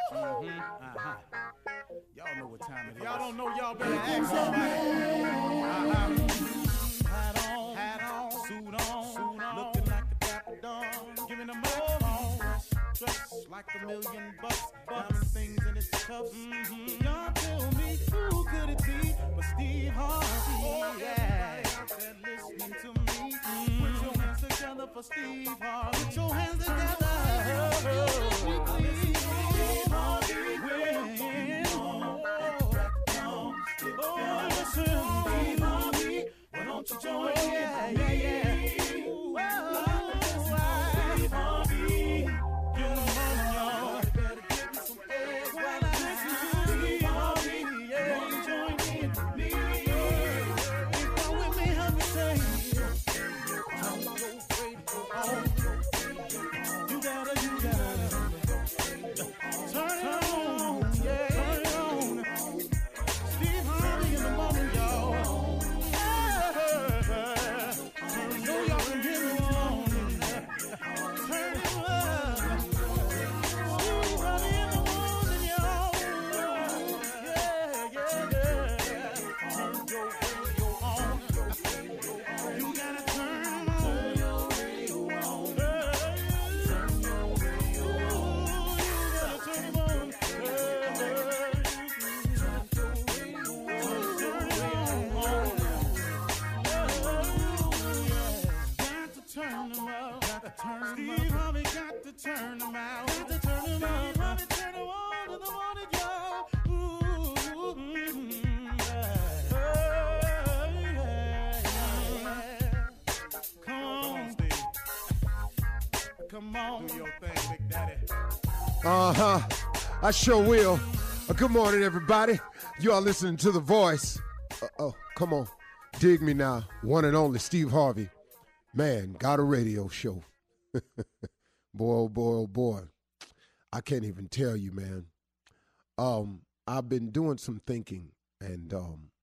Y'all know what time it is. Y'all don't know, y'all better ask somebody. Hat on, suit on, looking like a dapper dog, giving a microphone, dressed like $1,000,000, diamond things in its cuffs. Y'all tell me who could it be but Steve Harvey? Yeah, listening to me. Put your hands together for Steve Harvey. Put your hands together. Steve Harvey. Steve Harvey. Why don't you join me? Steve Harvey. In the morning, y'all. Better give me some eggs while I listen to Steve Harvey. Won't you join in with me? Come with me, help me say. I'm so grateful. You gotta turn it on, yeah. Turn it on. Steve Harvey in the morning, y'all. I know y'all can hear me on. Turn it up. Steve Harvey in the morning, y'all. Yeah. Turn your radio on. You gotta turn your radio on. Turn your radio on. You gotta turn it on. Turn them up, got to turn them Steve Harvey got to turn them out. Got to turn them out. Steve Harvey turn them on in the morning, y'all. Come on, Steve. Come on. Do your thing, Big Daddy. I sure will. Good morning, everybody. You are listening to The Voice. Come on. Dig me now. One and only Steve Harvey. Man, got a radio show. Boy, oh boy, oh boy. I can't even tell you, man. I've been doing some thinking and,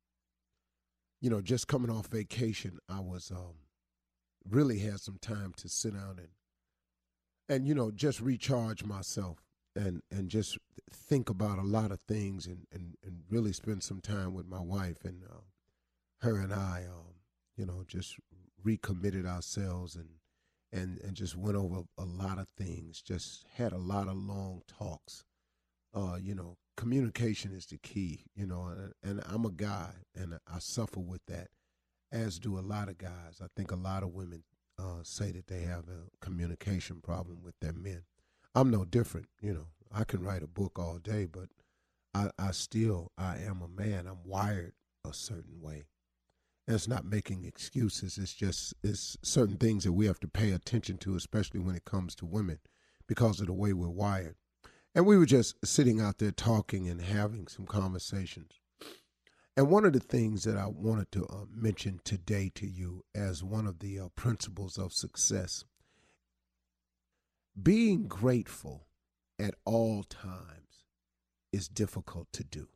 just coming off vacation, I was really had some time to sit down and just recharge myself and just think about a lot of things and really spend some time with my wife and her and I, just recommitted ourselves and just went over a lot of things, just had a lot of long talks. Communication is the key, and I'm a guy and I suffer with that, as do a lot of guys. I think a lot of women say that they have a communication problem with their men. I'm no different, I can write a book all day, but I am a man. I'm wired a certain way. And it's not making excuses. It's certain things that we have to pay attention to, especially when it comes to women, because of the way we're wired. And we were just sitting out there talking and having some conversations. And one of the things that I wanted to mention today to you as one of the principles of success, being grateful at all times is difficult to do.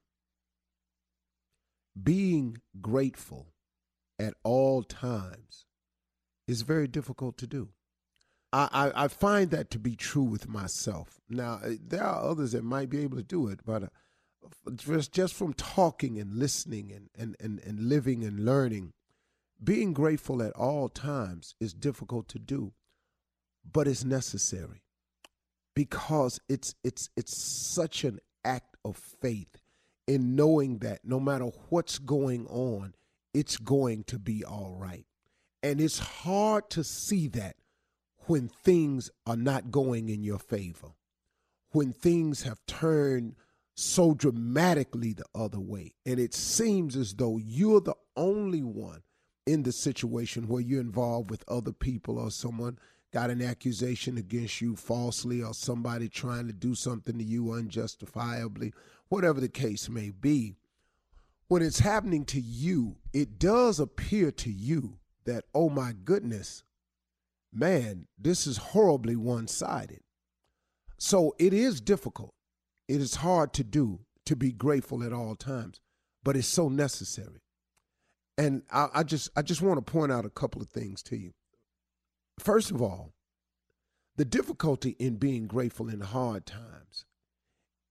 Being grateful at all times is very difficult to do. I find that to be true with myself. Now, there are others that might be able to do it, but just from talking and listening and living and learning, being grateful at all times is difficult to do, but it's necessary because it's such an act of faith in knowing that no matter what's going on, it's going to be all right. And it's hard to see that when things are not going in your favor, when things have turned so dramatically the other way. And it seems as though you're the only one in the situation where you're involved with other people, or someone got an accusation against you falsely, or somebody trying to do something to you unjustifiably, whatever the case may be. When it's happening to you, it does appear to you that, oh my goodness, man, this is horribly one-sided. So it is difficult. It is hard to do, to be grateful at all times, but it's so necessary. And I just want to point out a couple of things to you. First of all, the difficulty in being grateful in hard times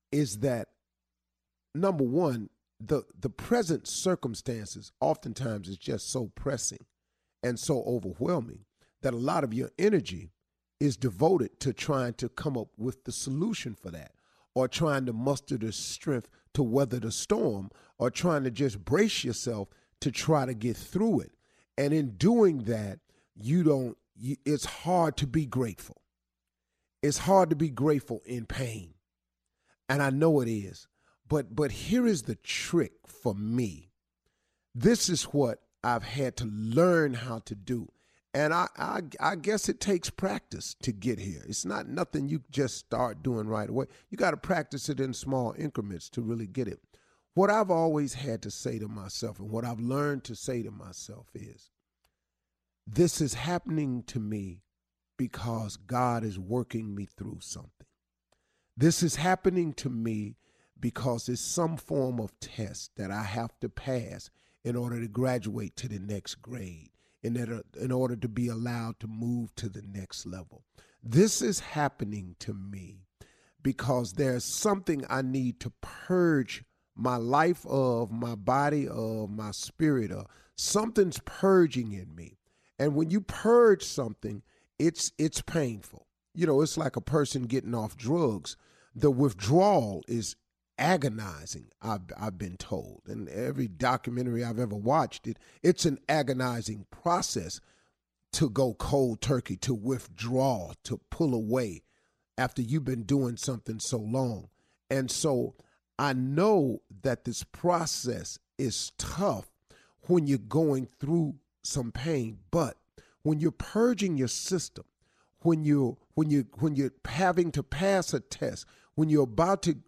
is that, number one, the present circumstances oftentimes is just so pressing and so overwhelming that a lot of your energy is devoted to trying to come up with the solution for that, or trying to muster the strength to weather the storm, or trying to just brace yourself to try to get through it. And in doing that, it's hard to be grateful. It's hard to be grateful in pain. And I know it is. But here is the trick for me. This is what I've had to learn how to do. And I guess it takes practice to get here. It's not nothing you just start doing right away. You got to practice it in small increments to really get it. What I've always had to say to myself, and what I've learned to say to myself, is this is happening to me because God is working me through something. This is happening to me because it's some form of test that I have to pass in order to graduate to the next grade, in order to be allowed to move to the next level. This is happening to me because there's something I need to purge my life of, my body of, my spirit of. Something's purging in me. And when you purge something, it's painful. You know, it's like a person getting off drugs. The withdrawal is agonizing, I've been told. And every documentary I've ever watched, it's an agonizing process to go cold turkey, to withdraw, to pull away after you've been doing something so long. And so I know that this process is tough when you're going through some pain, but when you're purging your system, when you're having to pass a test, when you're about to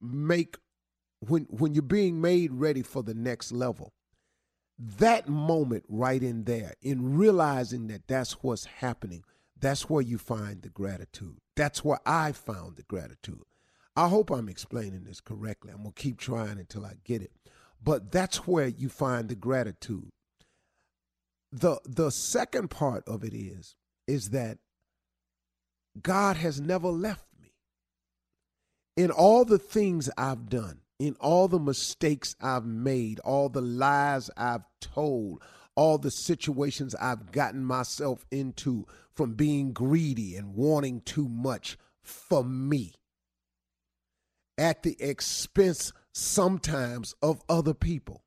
when you're being made ready for the next level, that moment right in there, in realizing that that's what's happening, that's where you find the gratitude. That's where I found the gratitude. I hope I'm explaining this correctly. I'm going to keep trying until I get it. But that's where you find the gratitude. The second part of it is that God has never left me. In all the things I've done, in all the mistakes I've made, all the lies I've told, all the situations I've gotten myself into from being greedy and wanting too much for me, at the expense sometimes of other people.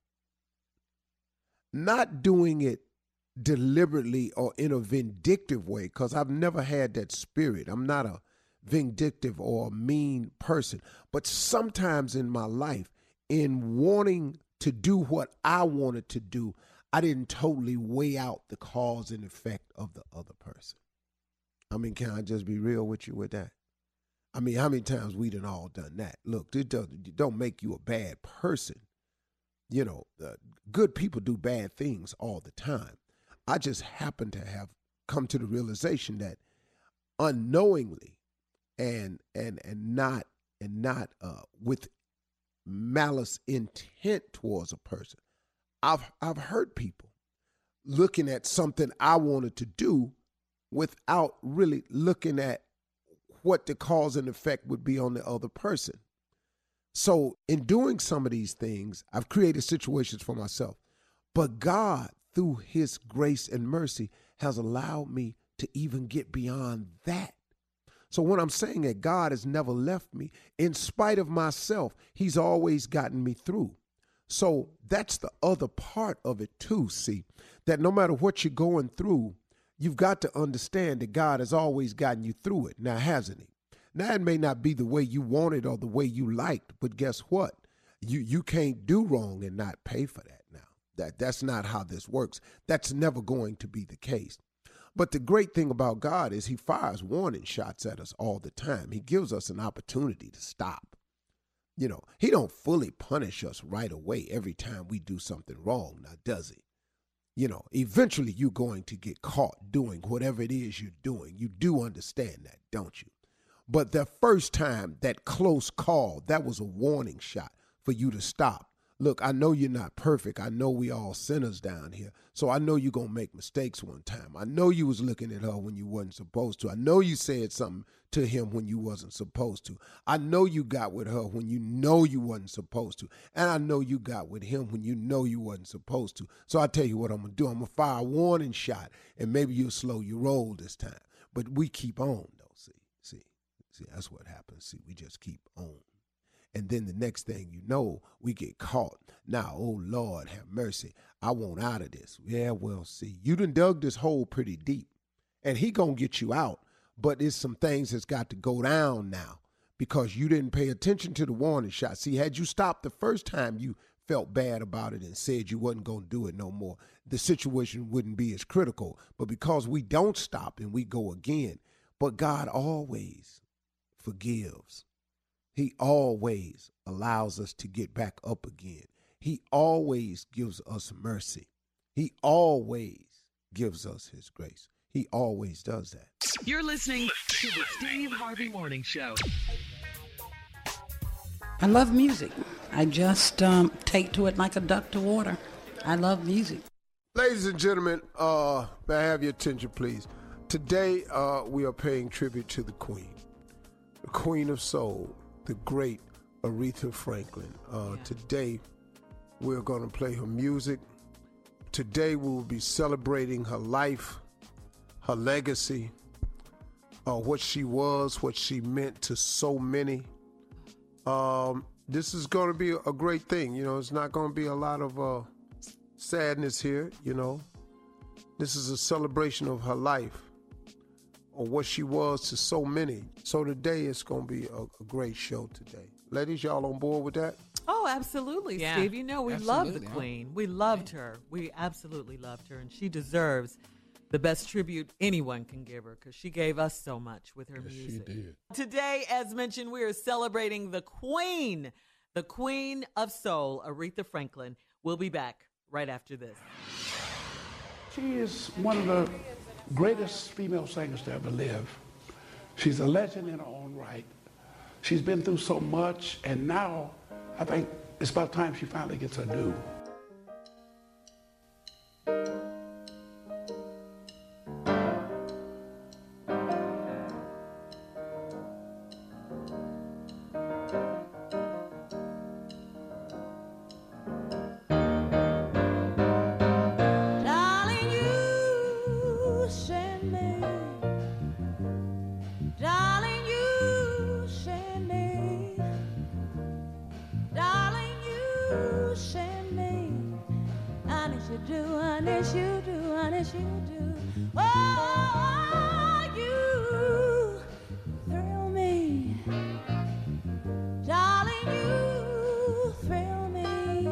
Not doing it deliberately or in a vindictive way, because I've never had that spirit. I'm not a vindictive or a mean person. But sometimes in my life, in wanting to do what I wanted to do, I didn't totally weigh out the cause and effect of the other person. I mean, can I just be real with you with that? I mean, how many times we done all done that? Look, it don't make you a bad person. You know, good people do bad things all the time. I just happen to have come to the realization that unknowingly and not with malice intent towards a person, I've hurt people looking at something I wanted to do without really looking at what the cause and effect would be on the other person. So in doing some of these things, I've created situations for myself. But God, through his grace and mercy, has allowed me to even get beyond that. So when I'm saying that God has never left me, in spite of myself, he's always gotten me through. So that's the other part of it too, see, that no matter what you're going through, you've got to understand that God has always gotten you through it. Now, hasn't he? Now, it may not be the way you wanted or the way you liked, but guess what? You can't do wrong and not pay for that now. That's not how this works. That's never going to be the case. But the great thing about God is he fires warning shots at us all the time. He gives us an opportunity to stop. You know, he don't fully punish us right away every time we do something wrong, now does he? You know, eventually you're going to get caught doing whatever it is you're doing. You do understand that, don't you? But the first time, that close call, that was a warning shot for you to stop. look, I know you're not perfect. I know we all sinners down here. So I know you're going to make mistakes one time. I know you was looking at her when you wasn't supposed to. I know you said something to him when you wasn't supposed to. I know you got with her when you know you wasn't supposed to. And I know you got with him when you know you wasn't supposed to. So I tell you what I'm going to do. I'm going to fire a warning shot, and maybe you'll slow your roll this time. But we keep on, though. See, that's what happens. See, we just keep on. And then the next thing you know, we get caught. Now, oh, Lord, have mercy. I want out of this. Yeah, well, see, you done dug this hole pretty deep. And he going to get you out. But it's some things that's got to go down now because you didn't pay attention to the warning shot. See, had you stopped the first time you felt bad about it and said you wasn't going to do it no more, the situation wouldn't be as critical. But because we don't stop and we go again, but God always forgives. He always allows us to get back up again. He always gives us mercy. He always gives us his grace. He always does that. You're listening to the Steve Harvey Morning Show. I love music. I just take to it like a duck to water. I love music. Ladies and gentlemen, may I have your attention, please? Today, we are paying tribute to the Queen of Soul, the great Aretha Franklin. Today, we're going to play her music. Today, we will be celebrating her life, her legacy, what she was, what she meant to so many. This is going to be a great thing. You know, it's not going to be a lot of sadness here, you know. This is a celebration of her life, or what she was to so many. So today it's going to be a great show today. Ladies, y'all on board with that? Oh, absolutely, Yeah, Steve. You know, we love the absolutely. Queen. We loved her. We absolutely loved her, and she deserves the best tribute anyone can give her because she gave us so much with her music. She did. Today, as mentioned, we are celebrating the Queen of Soul, Aretha Franklin. We'll be back right after this. She is one of the greatest female singers to ever live. She's a legend in her own right. She's been through so much, and now I think it's about time she finally gets her due. Darling, you send me. Darling, you send me. Darling, you send me. Honest you do, honest you do, honest you do. Oh, you thrill me. Darling, you thrill me.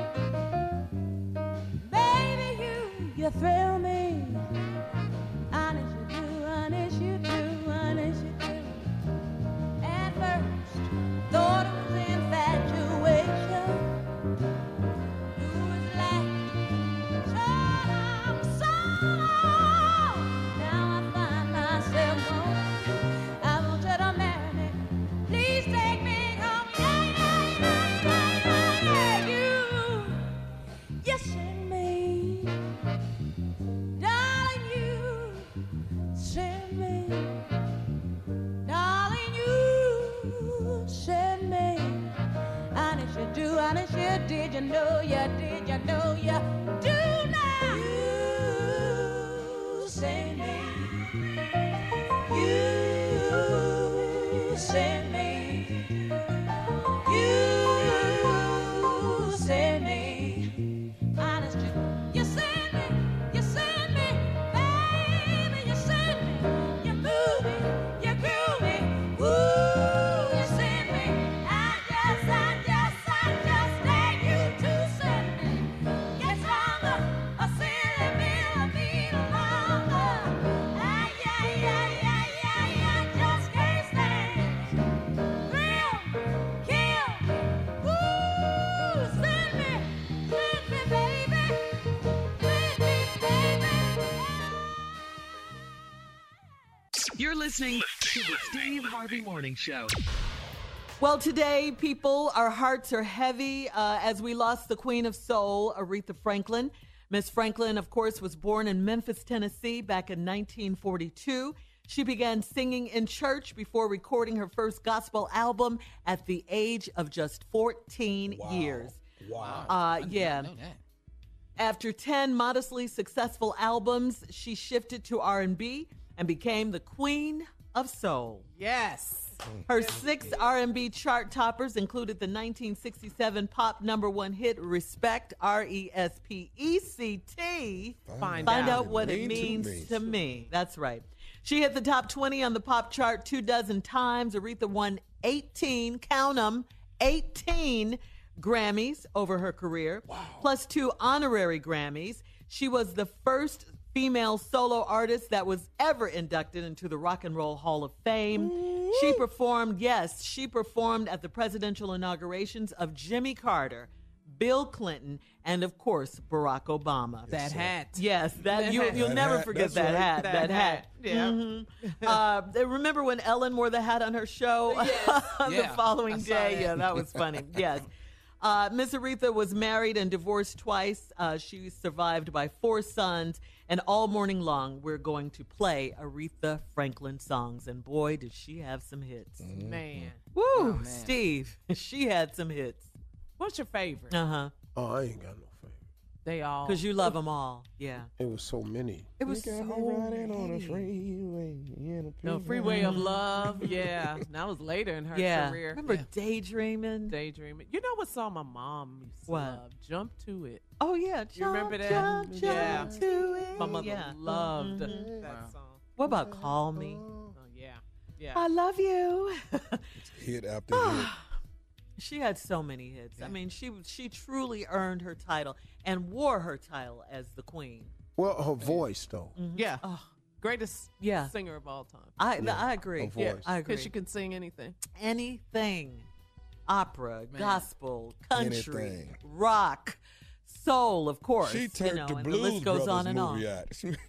Baby, you thrill me. Honest you do, honest you do, honest you do. At first, thought it was infatuation. Knew it was like so long. Now I find myself going. I want you to marry me. Please take me home. Yeah. You send me. Darling, you send me. Darling, you send me. Honest you do, honest you did. You know you did, you know you do now. You send me. You send me. You send me. Honest you send me. You send me. Baby, you send me. You move me. You groove me. Ooh, you send me. I just need you to send me. Get stronger. A silly millimeter longer. I just can't stand it. Thrill, kill. Ooh, send me, baby. Send me, baby. You're listening to the Steve Harvey Morning Show. Well, today, people, our hearts are heavy as we lost the Queen of Soul, Aretha Franklin. Miss Franklin, of course, was born in Memphis, Tennessee back in 1942. She began singing in church before recording her first gospel album at the age of just 14 years. Wow. Yeah. I know that. After 10 modestly successful albums, she shifted to R&B and became the Queen of Soul. Yes. Her 6 R&B chart toppers included the 1967 pop #1 hit Respect, R-E-S-P-E-C-T. Find out what it means to me. That's right. She hit the top 20 on the pop chart 24 times. Aretha won 18, count 'em, 18 Grammys over her career, plus 2 honorary Grammys. She was the first female solo artist that was ever inducted into the Rock and Roll Hall of Fame. She performed at the presidential inaugurations of Jimmy Carter, Bill Clinton, and of course Barack Obama. That hat. Yes, you'll never forget that hat. That hat. Yeah. Remember when Ellen wore the hat on her show the following day? Yeah, that was funny. Yes. Miss Aretha was married and divorced twice. She's survived by 4 sons. And all morning long, we're going to play Aretha Franklin songs. And boy, did she have some hits. Man. Woo, man. Steve, she had some hits. What's your favorite? Uh-huh. Oh, I ain't got no favorite. They all. Because you love them all. Yeah. It was so many. It was so many. No, Freeway of Love. Yeah. That was later in her career. Remember Daydreaming? Daydreaming. You know what song my mom used to love? Jump to It. Oh, yeah. You remember that? Jump to it. My mother loved that song. What about Call Me? Oh, yeah. Yeah. I love you. Hit after hit. She had so many hits. I mean, she truly earned her title and wore her title as the queen. Well, her voice, though. Mm-hmm. Yeah. Greatest singer of all time. I agree. Her voice. I agree. Because she can sing anything. Anything. Opera, gospel, country, Anything. rock, soul, of course. She turned the and Blues the list goes Brothers on and on. movie out.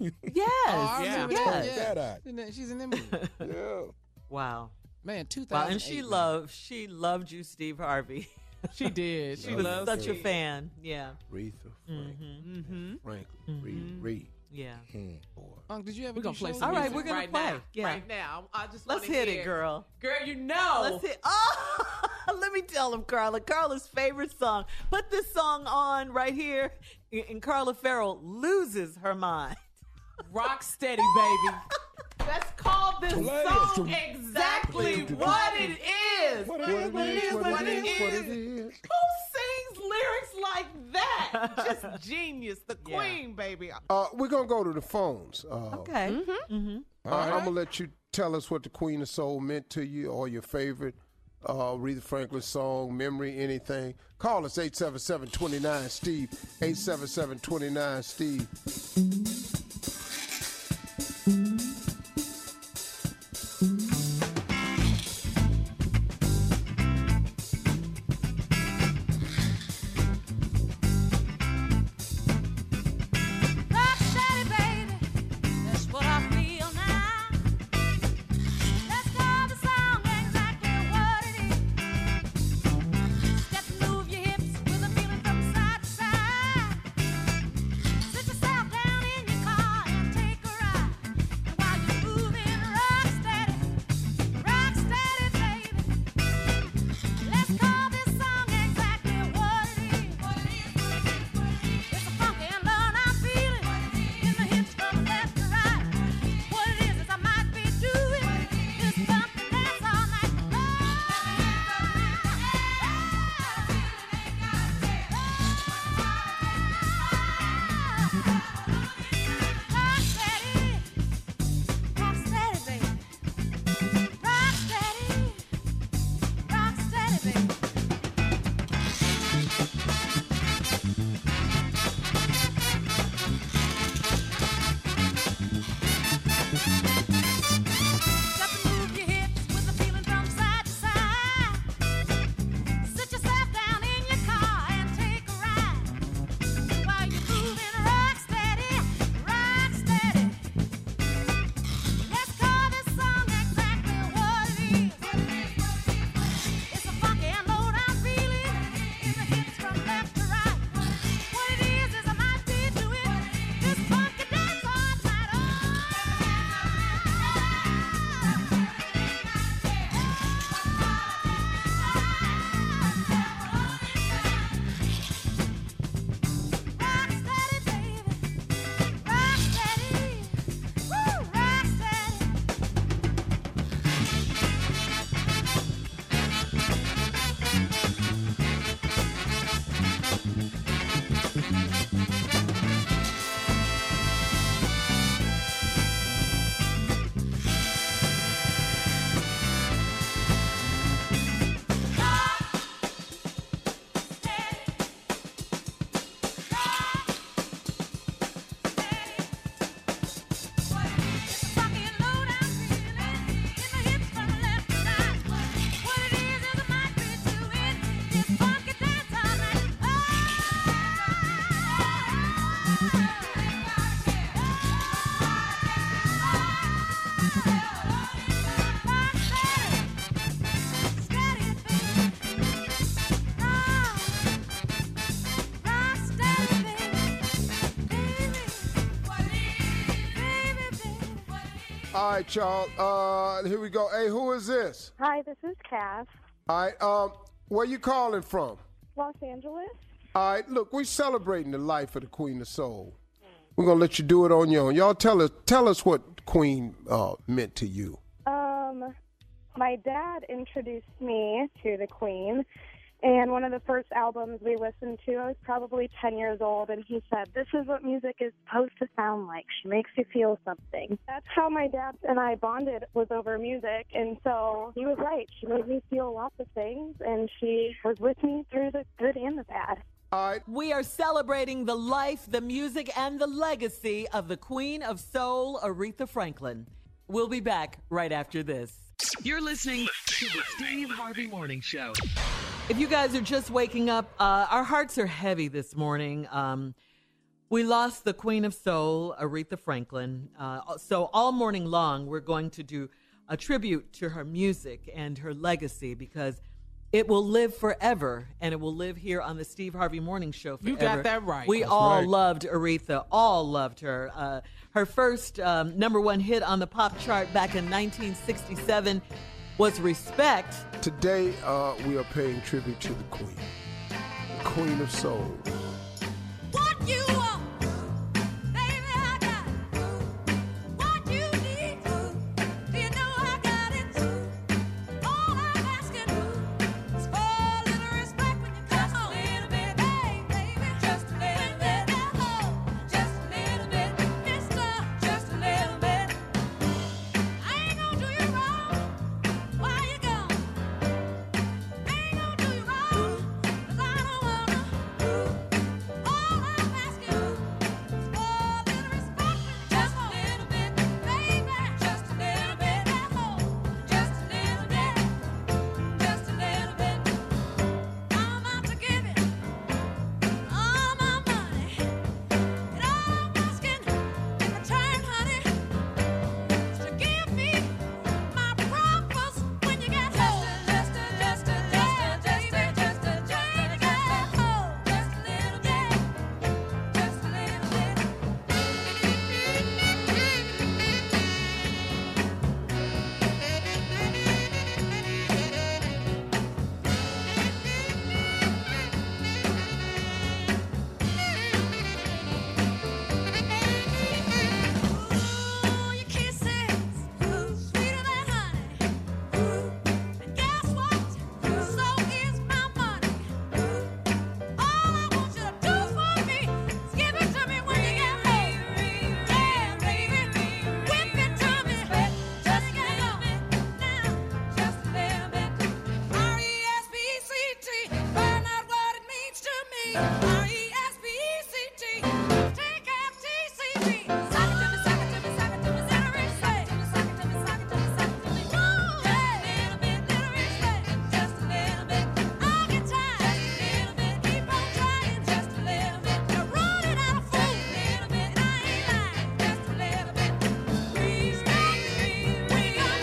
Yes. That out. She's in that movie. Yeah. Wow. Man, 2008. Wow, and she loved you, Steve Harvey. She did. She was such a fan. Yeah. Aretha Franklin. Franklin. Reed. Yeah. Did you ever We're gonna play shows? some All right, music we're gonna right play. now. Yeah. Right now. I just Let's wanna hit hear. it, girl. Girl, you know. Let's hit. Oh, let me tell him, Carla. Carla's favorite song. Put this song on right here, and Carla Farrell loses her mind. Rock steady, baby. Let's call this song exactly what it is. What it is. Who sings lyrics like that? Just genius. The queen, baby. We're going to go to the phones. Okay. I'm going to let you tell us what the Queen of Soul meant to you or your favorite Aretha Franklin song, memory, anything. Call us 877-29-STEVE, 877-29-STEVE. Rock steady, baby, that's what I feel now. Let's call the song exactly what it is. Step and move your hips with a feeling from side to side. Sit yourself down in your car. All right, y'all. Here we go. Hey, who is this? Hi, this is Cass. All right. Where you calling from? Los Angeles. All right. Look, we're celebrating the life of the Queen of Soul. We're gonna let you do it on your own. Y'all tell us what Queen meant to you. My dad introduced me to the Queen, and one of the first albums we listened to, I was probably 10 years old, and he said, "This is what music is supposed to sound like. She makes you feel something." That's how my dad and I bonded, was over music, and so he was right. She made me feel lots of things, and she was with me through the good and the bad. All right. We are celebrating the life, the music, and the legacy of the Queen of Soul, Aretha Franklin. We'll be back right after this. You're listening to the Steve Harvey Morning Show. If you guys are just waking up, our hearts are heavy this morning. We lost the Queen of Soul, Aretha Franklin. So all morning long, we're going to do a tribute to her music and her legacy because it will live forever, and it will live here on the Steve Harvey Morning Show forever. You got that right. We That's all right. loved Aretha. All loved her. Her first number one hit on the pop chart back in 1967 was Respect. Today, we are paying tribute to the Queen of Soul. What you want, baby, I got it. What you need, do you know I got it? All I'm asking is for a little respect when you come home. Just a little bit, baby, just a little bit. Just a little bit, mister, just a little bit. I ain't gonna do you wrong while you gone. I ain't gonna do you wrong, 'cause I don't wanna. All I'm asking is for a little respect when you just a little bit, baby, just a little bit. Just a little bit, just a little bit. I'm out to give you all my money, and all I'm asking in return, honey, is to give me my promise when you get home. Just a little bit, just a little bit, just a little bit. Ooh, your kisses, sweeter than honey. And guess what? So is my money. All I want you to do for me is give it to me when you get home. Yeah, baby, whip it to me. Just get home now, just a little bit. R-E-S-P-E-C-T, find out what it means to me. R-E-S-P-E-C-T, take F-T-C-T. Sock it to me, sock it to me, sock it to me, little respect. Sock it to me, sock it to me, sock it to me. Woo, yeah, little bit, little respect. Just a little bit. I'll get tired. Just a little bit. Keep on trying. Just a little bit. You're running out of food. Little bit. I ain't lying. Just a little bit. Respect me. We got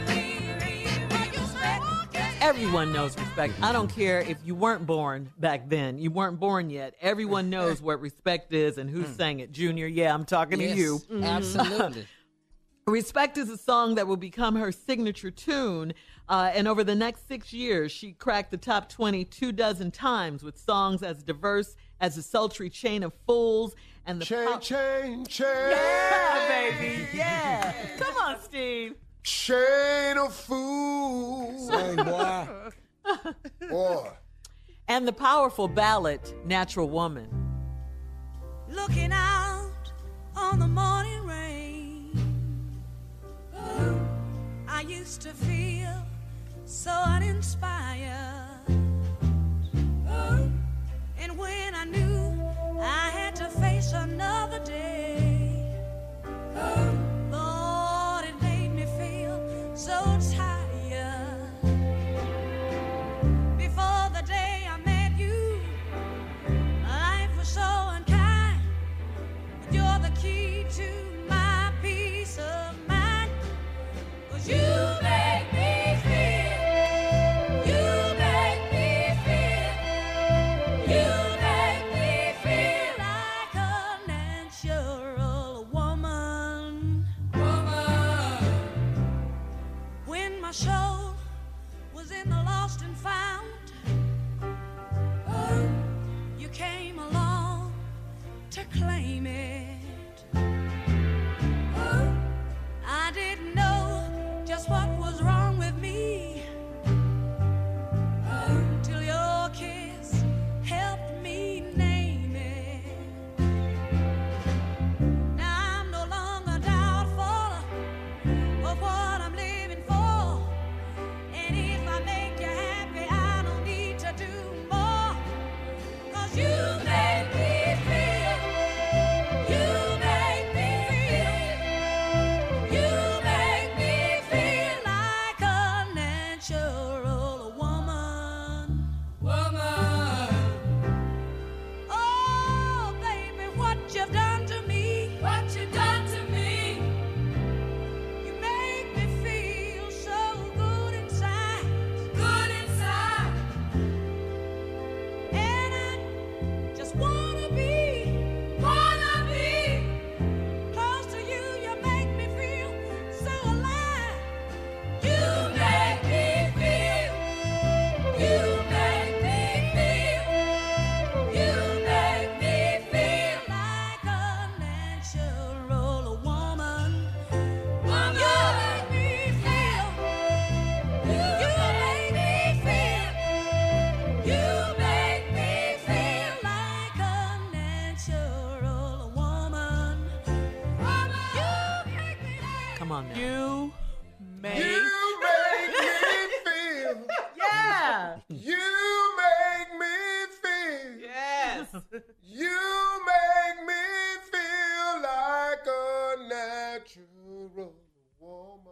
Everyone knows respect. I don't care if you weren't born back then. You weren't born yet. Everyone knows what respect is and who sang it. Junior, yeah, I'm talking to you. Absolutely. Respect is a song that will become her signature tune. And over the next 6 years, she cracked the top 20 24 times with songs as diverse as The Sultry Chain of Fools and the Chain. Yeah, baby. Yeah. Come on, Steve. Chain of Fools. Sing, boy. Boy. And the powerful ballad, Natural Woman. looking out on the morning rain. I used to feel so uninspired. And when I knew I had to face another day, Lord, it made me feel so tired. Before the day I met you, life was so unkind. But you're the key to my peace of mind. 'Cause you make me feel, you was in the lost and found. Oh, you came along to claim it. Oh, I didn't know just what was wrong with me. Oh, till your kiss helped me name it. Now I'm no longer doubtful of what I'm living for. And if I make you happy, I don't need to do more. 'Cause you make me feel, you make me feel, you make me feel like a natural woman. Woman. Oh, baby, what you've done to me. What you've done to me. You make me feel so good inside. Good inside. And I just wanna be close to you. You make me feel so alive. You make me feel. You make me feel. You make me feel like a natural woman. Woman. You make me feel. You make me feel. You make me feel like a natural woman. Woman. You make me feel. Come on now. You make You make me feel. Yeah. You make me feel. yes. You make me feel like a natural woman.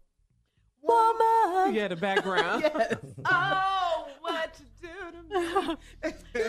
Woman. You had a background. Yes. Oh, what you do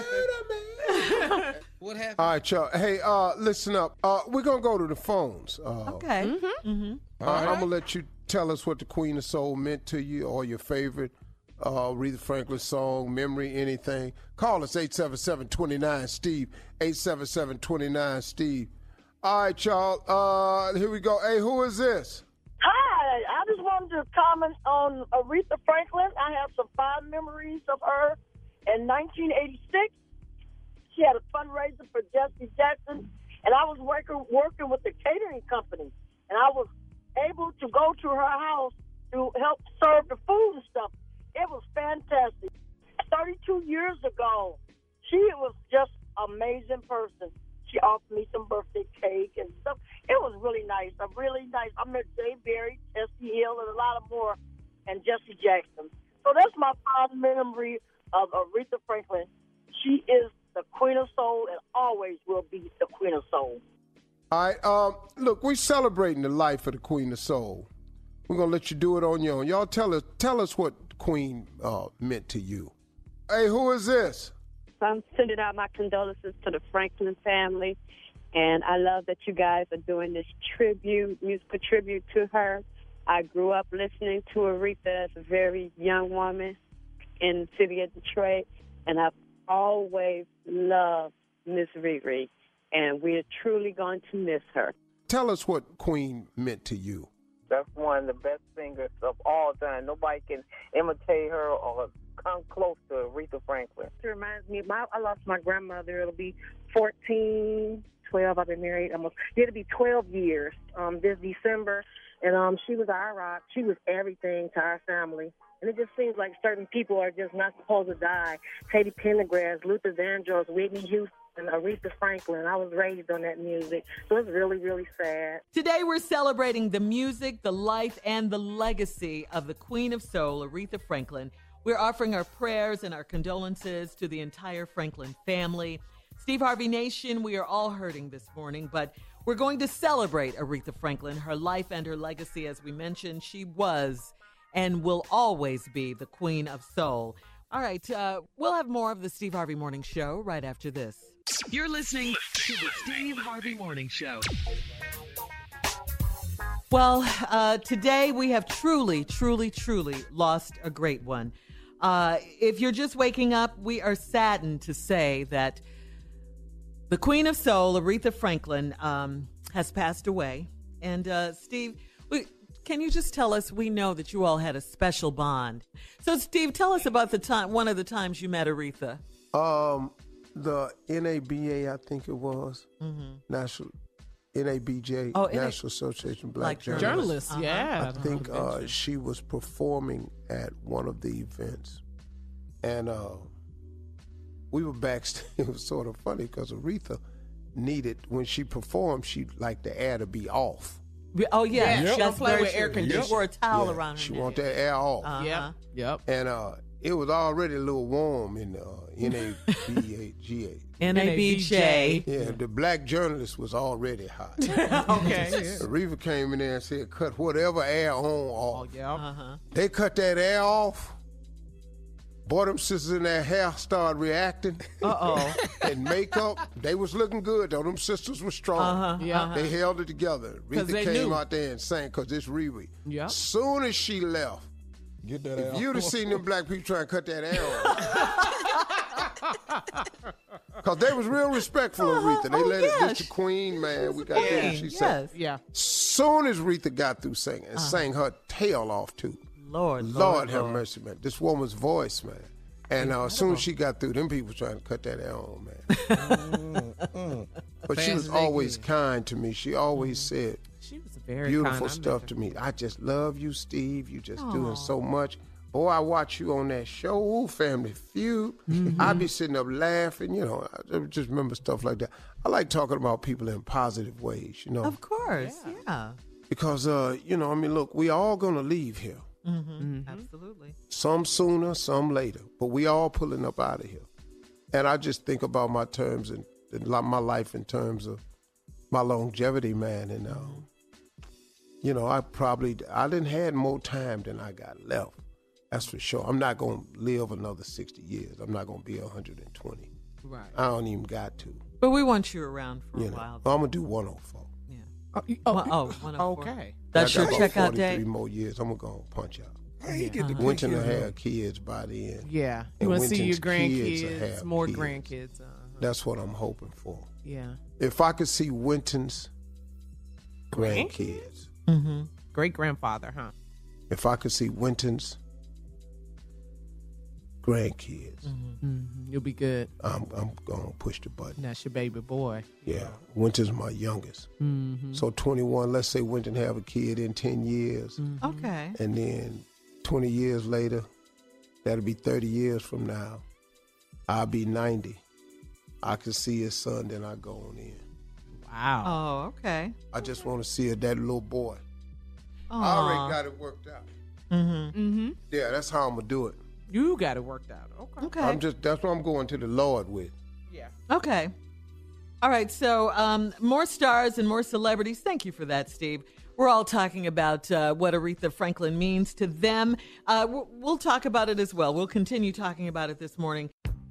to me. What happened? All right, y'all. Hey, listen up. We're gonna go to the phones. Okay. I'm gonna let you tell us what the Queen of Soul meant to you, or your favorite Aretha Franklin song, memory, anything. Call us 877-29-STEVE, 877-29-STEVE. All right, y'all. Here we go. Hey, who is this? Hi, I just wanted to comment on Aretha Franklin. I have some fond memories of her. In 1986, she had a fundraiser for Jesse Jackson, and I was working with the catering company, and I was able to go to her house to help serve the food and stuff. It was fantastic. 32 years ago, she was just an amazing person. She offered me some birthday cake and stuff. It was really nice. I met Jay Berry, Tessie Hill, and a lot of more, and Jesse Jackson. So that's my fond memory of Aretha Franklin. She is the Queen of Soul and always will be the Queen of Soul. All right. Look, we're celebrating the life of the Queen of Soul. We're gonna let you do it on your own. Y'all tell us what Queen meant to you. Hey, who is this? I'm sending out my condolences to the Franklin family, and I love that you guys are doing this musical tribute to her. I grew up listening to Aretha as a very young woman in the city of Detroit, and I've always loved Miss Riri, and we're truly going to miss her. Tell us what Queen meant to you. That's one of the best singers of all time. Nobody can imitate her or come close to Aretha Franklin. It reminds me, I lost my grandmother. It'll be 12. I've been married it'll be 12 years this December. And she was our rock. She was everything to our family. And it just seems like certain people are just not supposed to die. Katie Pendergrass, Luther Vandross, Whitney Houston, Aretha Franklin. I was raised on that music. So it's really, really sad. Today we're celebrating the music, the life, and the legacy of the Queen of Soul, Aretha Franklin. We're offering our prayers and our condolences to the entire Franklin family. Steve Harvey Nation, we are all hurting this morning, but we're going to celebrate Aretha Franklin, her life and her legacy. As we mentioned, she was and will always be the Queen of Soul. All right, we'll have more of the Steve Harvey Morning Show right after this. You're listening to the Steve Harvey Morning Show. Well, today we have truly lost a great one. If you're just waking up, we are saddened to say that the Queen of Soul, Aretha Franklin, has passed away. And Steve, can you just tell us, we know that you all had a special bond. So, Steve, tell us about one of the times you met Aretha. The NABA, I think it was, National NABJ, National Association of Black Journalists. Yeah. I think she was performing at one of the events, and we were backstage. It was sort of funny because Aretha needed, when she performed, she'd like the air to be off. Oh, yeah. She don't play with air conditioning. She wore a towel around her She neck. wanted that air off. Yep. And it was already a little warm in NABJ. NABJ. Yeah, the black journalist was already hot. Okay. Aretha came in there and said, cut whatever air on off. They cut that air off. Boy, them sisters in their hair started reacting. And makeup, they was looking good, though. Them sisters were strong. They held it together. Aretha came out there and sang, because it's Riri. Soon as she left, get that if air you'd have seen them black people trying to cut that air off. Because they was real respectful of Aretha. They let it, this the queen, man. We got to do what she said. Yeah. Soon as Aretha got through singing, and sang her tail off, too. Lord have mercy, man. This woman's voice, man. And as soon as she got through, them people trying to cut that air on, man. But she was always kind to me. She always said she was very beautiful kind. stuff to me. I just love you, Steve. You just doing so much. Boy, I watch you on that show, Ooh, Family Feud. I be sitting up laughing, you know. I just remember stuff like that. I like talking about people in positive ways, you know. Of course, yeah. Because, you know, I mean, look, we all going to leave here. Absolutely. Some sooner, some later. But we all pulling up out of here. And I just think about my terms and my life in terms of my longevity, man. And, you know, I didn't have more time than I got left. That's for sure. I'm not going to live another 60 years. I'm not going to be 120. Right. I don't even got to. But we want you around for a while. I'm going to do 104. Yeah. 104. Okay. That's your about checkout 43 day? more years. I'm going to go and punch out. He get the Winton will grandkids. have kids by the end. Yeah. You And want to see your Winton's kids will grandkids, have more kids. grandkids. That's what I'm hoping for. Yeah. If I could see Winton's grandkids. Great grandfather, huh? If I could see Winton's grandkids. You'll be good. I'm going to push the button. That's your baby boy. Yeah. Winton's my youngest. So 21, let's say Winton have a kid in 10 years. Okay. And then 20 years later, that'll be 30 years from now. I'll be 90. I can see his son, then I go on in. Wow. Oh, okay. I just want to see that little boy. Aw. I already got it worked out. Yeah, that's how I'm going to do it. You got it worked out. Okay. That's what I'm going to the Lord with. Yeah. Okay. All right. So more stars and more celebrities. Thank you for that, Steve. We're all talking about what Aretha Franklin means to them. We'll talk about it as well. We'll continue talking about it this morning.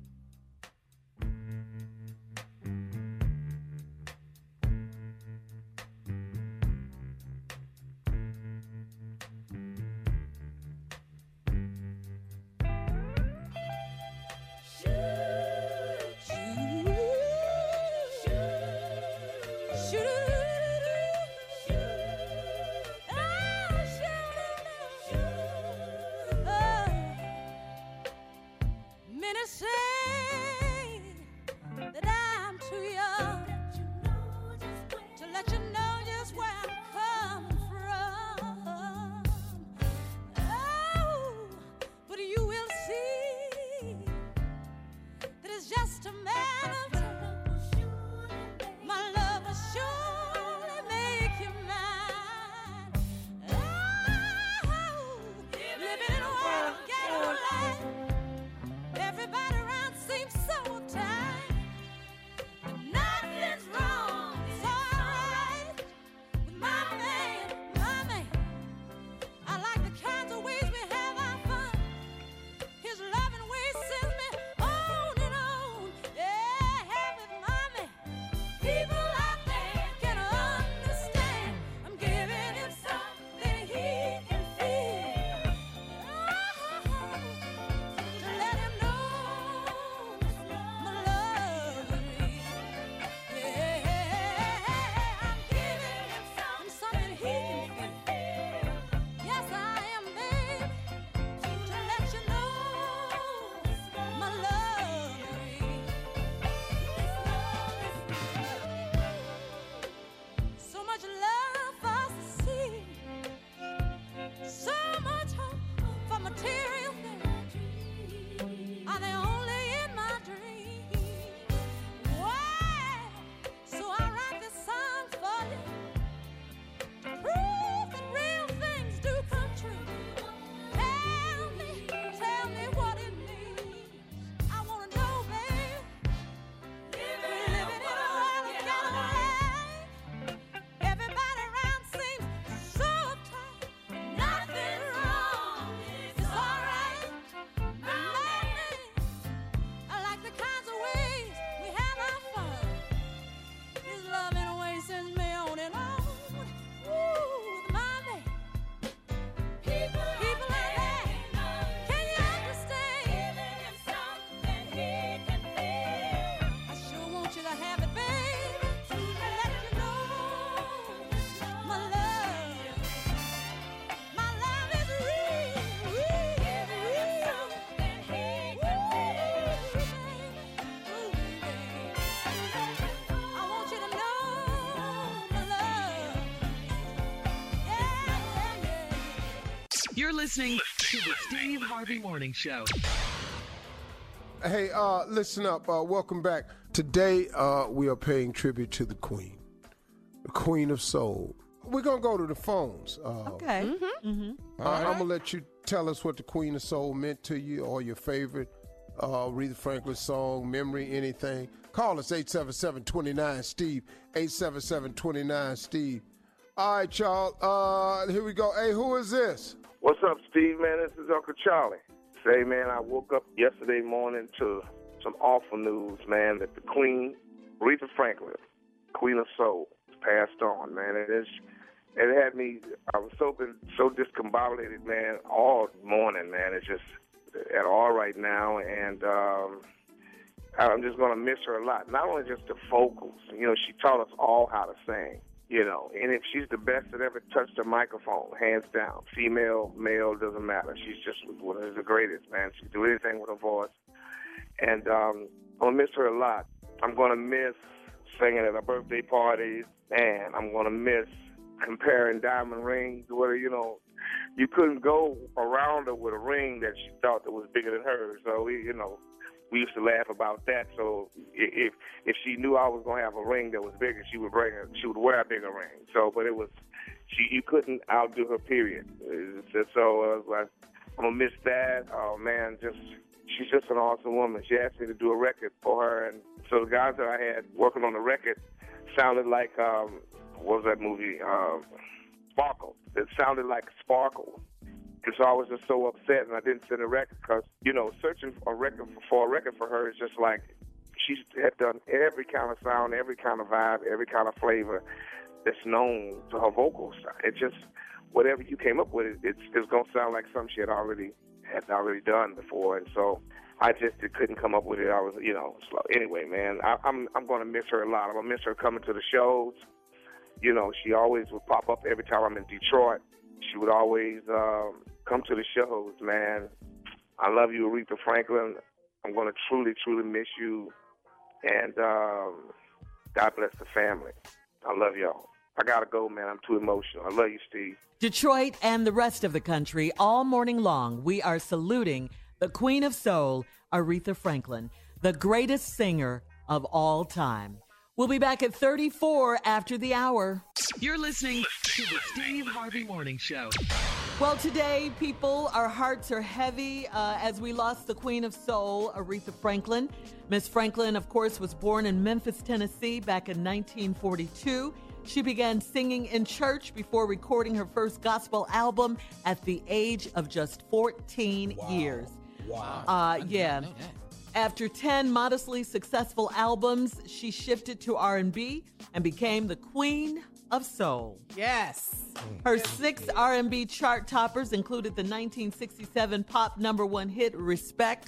Many say that I'm too young to let you know just where I'm coming from. Oh, but you will see that it's just a matter of time. My love will surely make you mine. Oh, living in a world of ghetto life. Everybody around seems so tight. But nothing's wrong, it's alright. are they only in my dreams? Why? So I write this song for you to prove that real things do come true. Tell me what it means. I wanna know, babe. We're living in a world of life. Everybody around seems so uptight. Nothing wrong. It's alright. Remind me, I like the kinds of ways we have our fun. This love in a way sends me on and on. Ooh, with my man. People like that. Can you understand? Giving him something he can feel. I sure want you to have it, baby. To let you know my love is real. Giving him something he can feel. Ooh, baby. I want you to know my love. You're listening to the Steve Harvey Morning Show. Hey, listen up. Welcome back. Today, we are paying tribute to the Queen of Soul. We're going to go to the phones. Okay. I'm going to let you tell us what the Queen of Soul meant to you or your favorite Aretha Franklin song, memory, anything. Call us 877-29-STEVE, 877-29-STEVE. All right, y'all. Here we go. Hey, who is this? What's up, Steve, man? This is Uncle Charlie. Say, man, I woke up yesterday morning to some awful news, man, that the Queen, Aretha Franklin, Queen of Soul, passed on, man. It had me, I was so discombobulated, man, all morning, man. It's just at all right now, and I'm just going to miss her a lot. Not only just the vocals, you know, she taught us all how to sing. You know, and if she's the best that ever touched a microphone, hands down. Female, male, doesn't matter. She's just one of the greatest, man. She can do anything with her voice. And I'm going to miss her a lot. I'm going to miss singing at her birthday parties. Man, I'm going to miss comparing diamond rings. Where, you know, you couldn't go around her with a ring that she thought that was bigger than hers. So, we used to laugh about that. So if she knew I was going to have a ring that was bigger, she would wear a bigger ring. So, but it was, you couldn't outdo her, period. So I'm going to miss that. Oh, man, she's just an awesome woman. She asked me to do a record for her. And so the guys that I had working on the record sounded like, what was that movie? Sparkle. It sounded like Sparkle. And so I was just so upset, and I didn't send a record because, you know, searching for a record for her is just like she had done every kind of sound, every kind of vibe, every kind of flavor that's known to her vocals. It just, whatever you came up with, it's going to sound like something she had already done before. And so I just couldn't come up with it. I was, you know, slow. Anyway, man, I'm going to miss her a lot. I'm going to miss her coming to the shows. You know, she always would pop up every time I'm in Detroit. She would always come to the shows, man. I love you, Aretha Franklin. I'm going to truly, truly miss you. And God bless the family. I love y'all. I got to go, man. I'm too emotional. I love you, Steve. Detroit and the rest of the country, all morning long, we are saluting the Queen of Soul, Aretha Franklin, the greatest singer of all time. We'll be back at 34 after the hour. You're listening to the Steve Harvey Morning Show. Well, today, people, our hearts are heavy as we lost the Queen of Soul, Aretha Franklin. Miss Franklin, of course, was born in Memphis, Tennessee back in 1942. She began singing in church before recording her first gospel album at the age of just 14 years. Wow. Yeah. After 10 modestly successful albums, she shifted to R&B and became the Queen of Soul. Yes. Her 6 R&B chart toppers included the 1967 pop #1 hit Respect,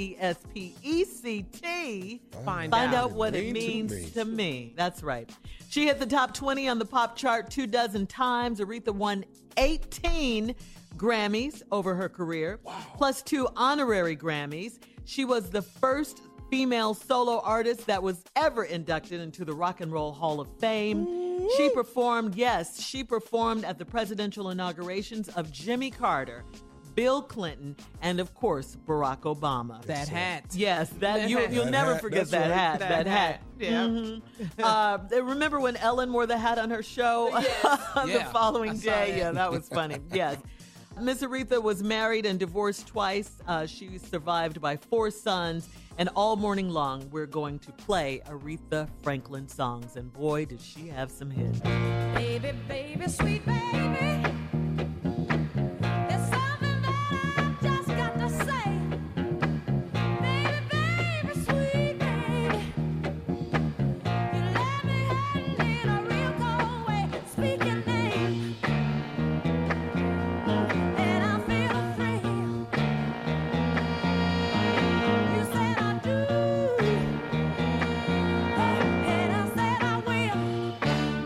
R-E-S-P-E-C-T. Find out what it means to me. That's right. She hit the top 20 on the pop chart 24 times. Aretha won 18 Grammys over her career, plus 2 honorary Grammys. She was the first female solo artist that was ever inducted into the Rock and Roll Hall of Fame. She performed at the presidential inaugurations of Jimmy Carter, Bill Clinton, and of course, Barack Obama. That hat. Yes, you'll never forget that hat. That hat. Yeah. Remember when Ellen wore the hat on her show the following day? Yeah, that was funny. Yes. Miss Aretha was married and divorced twice. She's survived by 4 sons. And all morning long, we're going to play Aretha Franklin songs. And boy, did she have some hits. Baby, baby, sweet baby. There's something that I just got to say. Baby, baby, sweet baby. You let me hang in a real cold way. Speak your name. And I feel afraid. You said I do. And I said I will.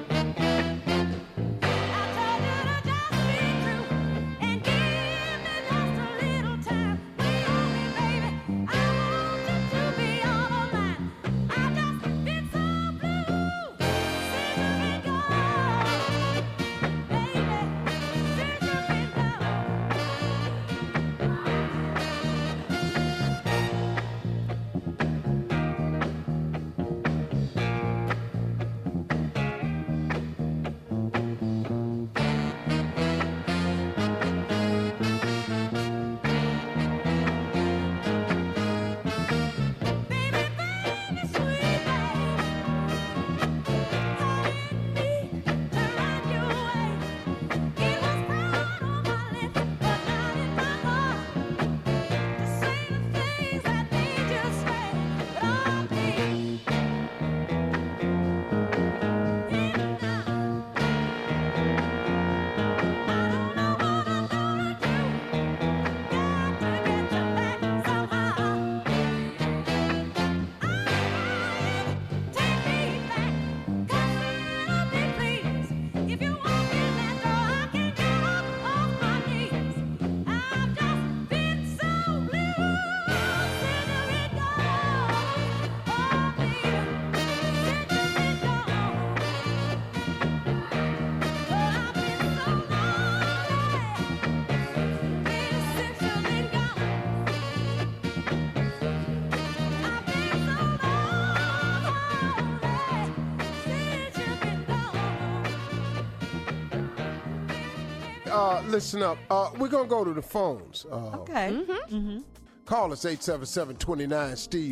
Listen up. We're going to go to the phones. Okay. Call us 877-29-STEVE,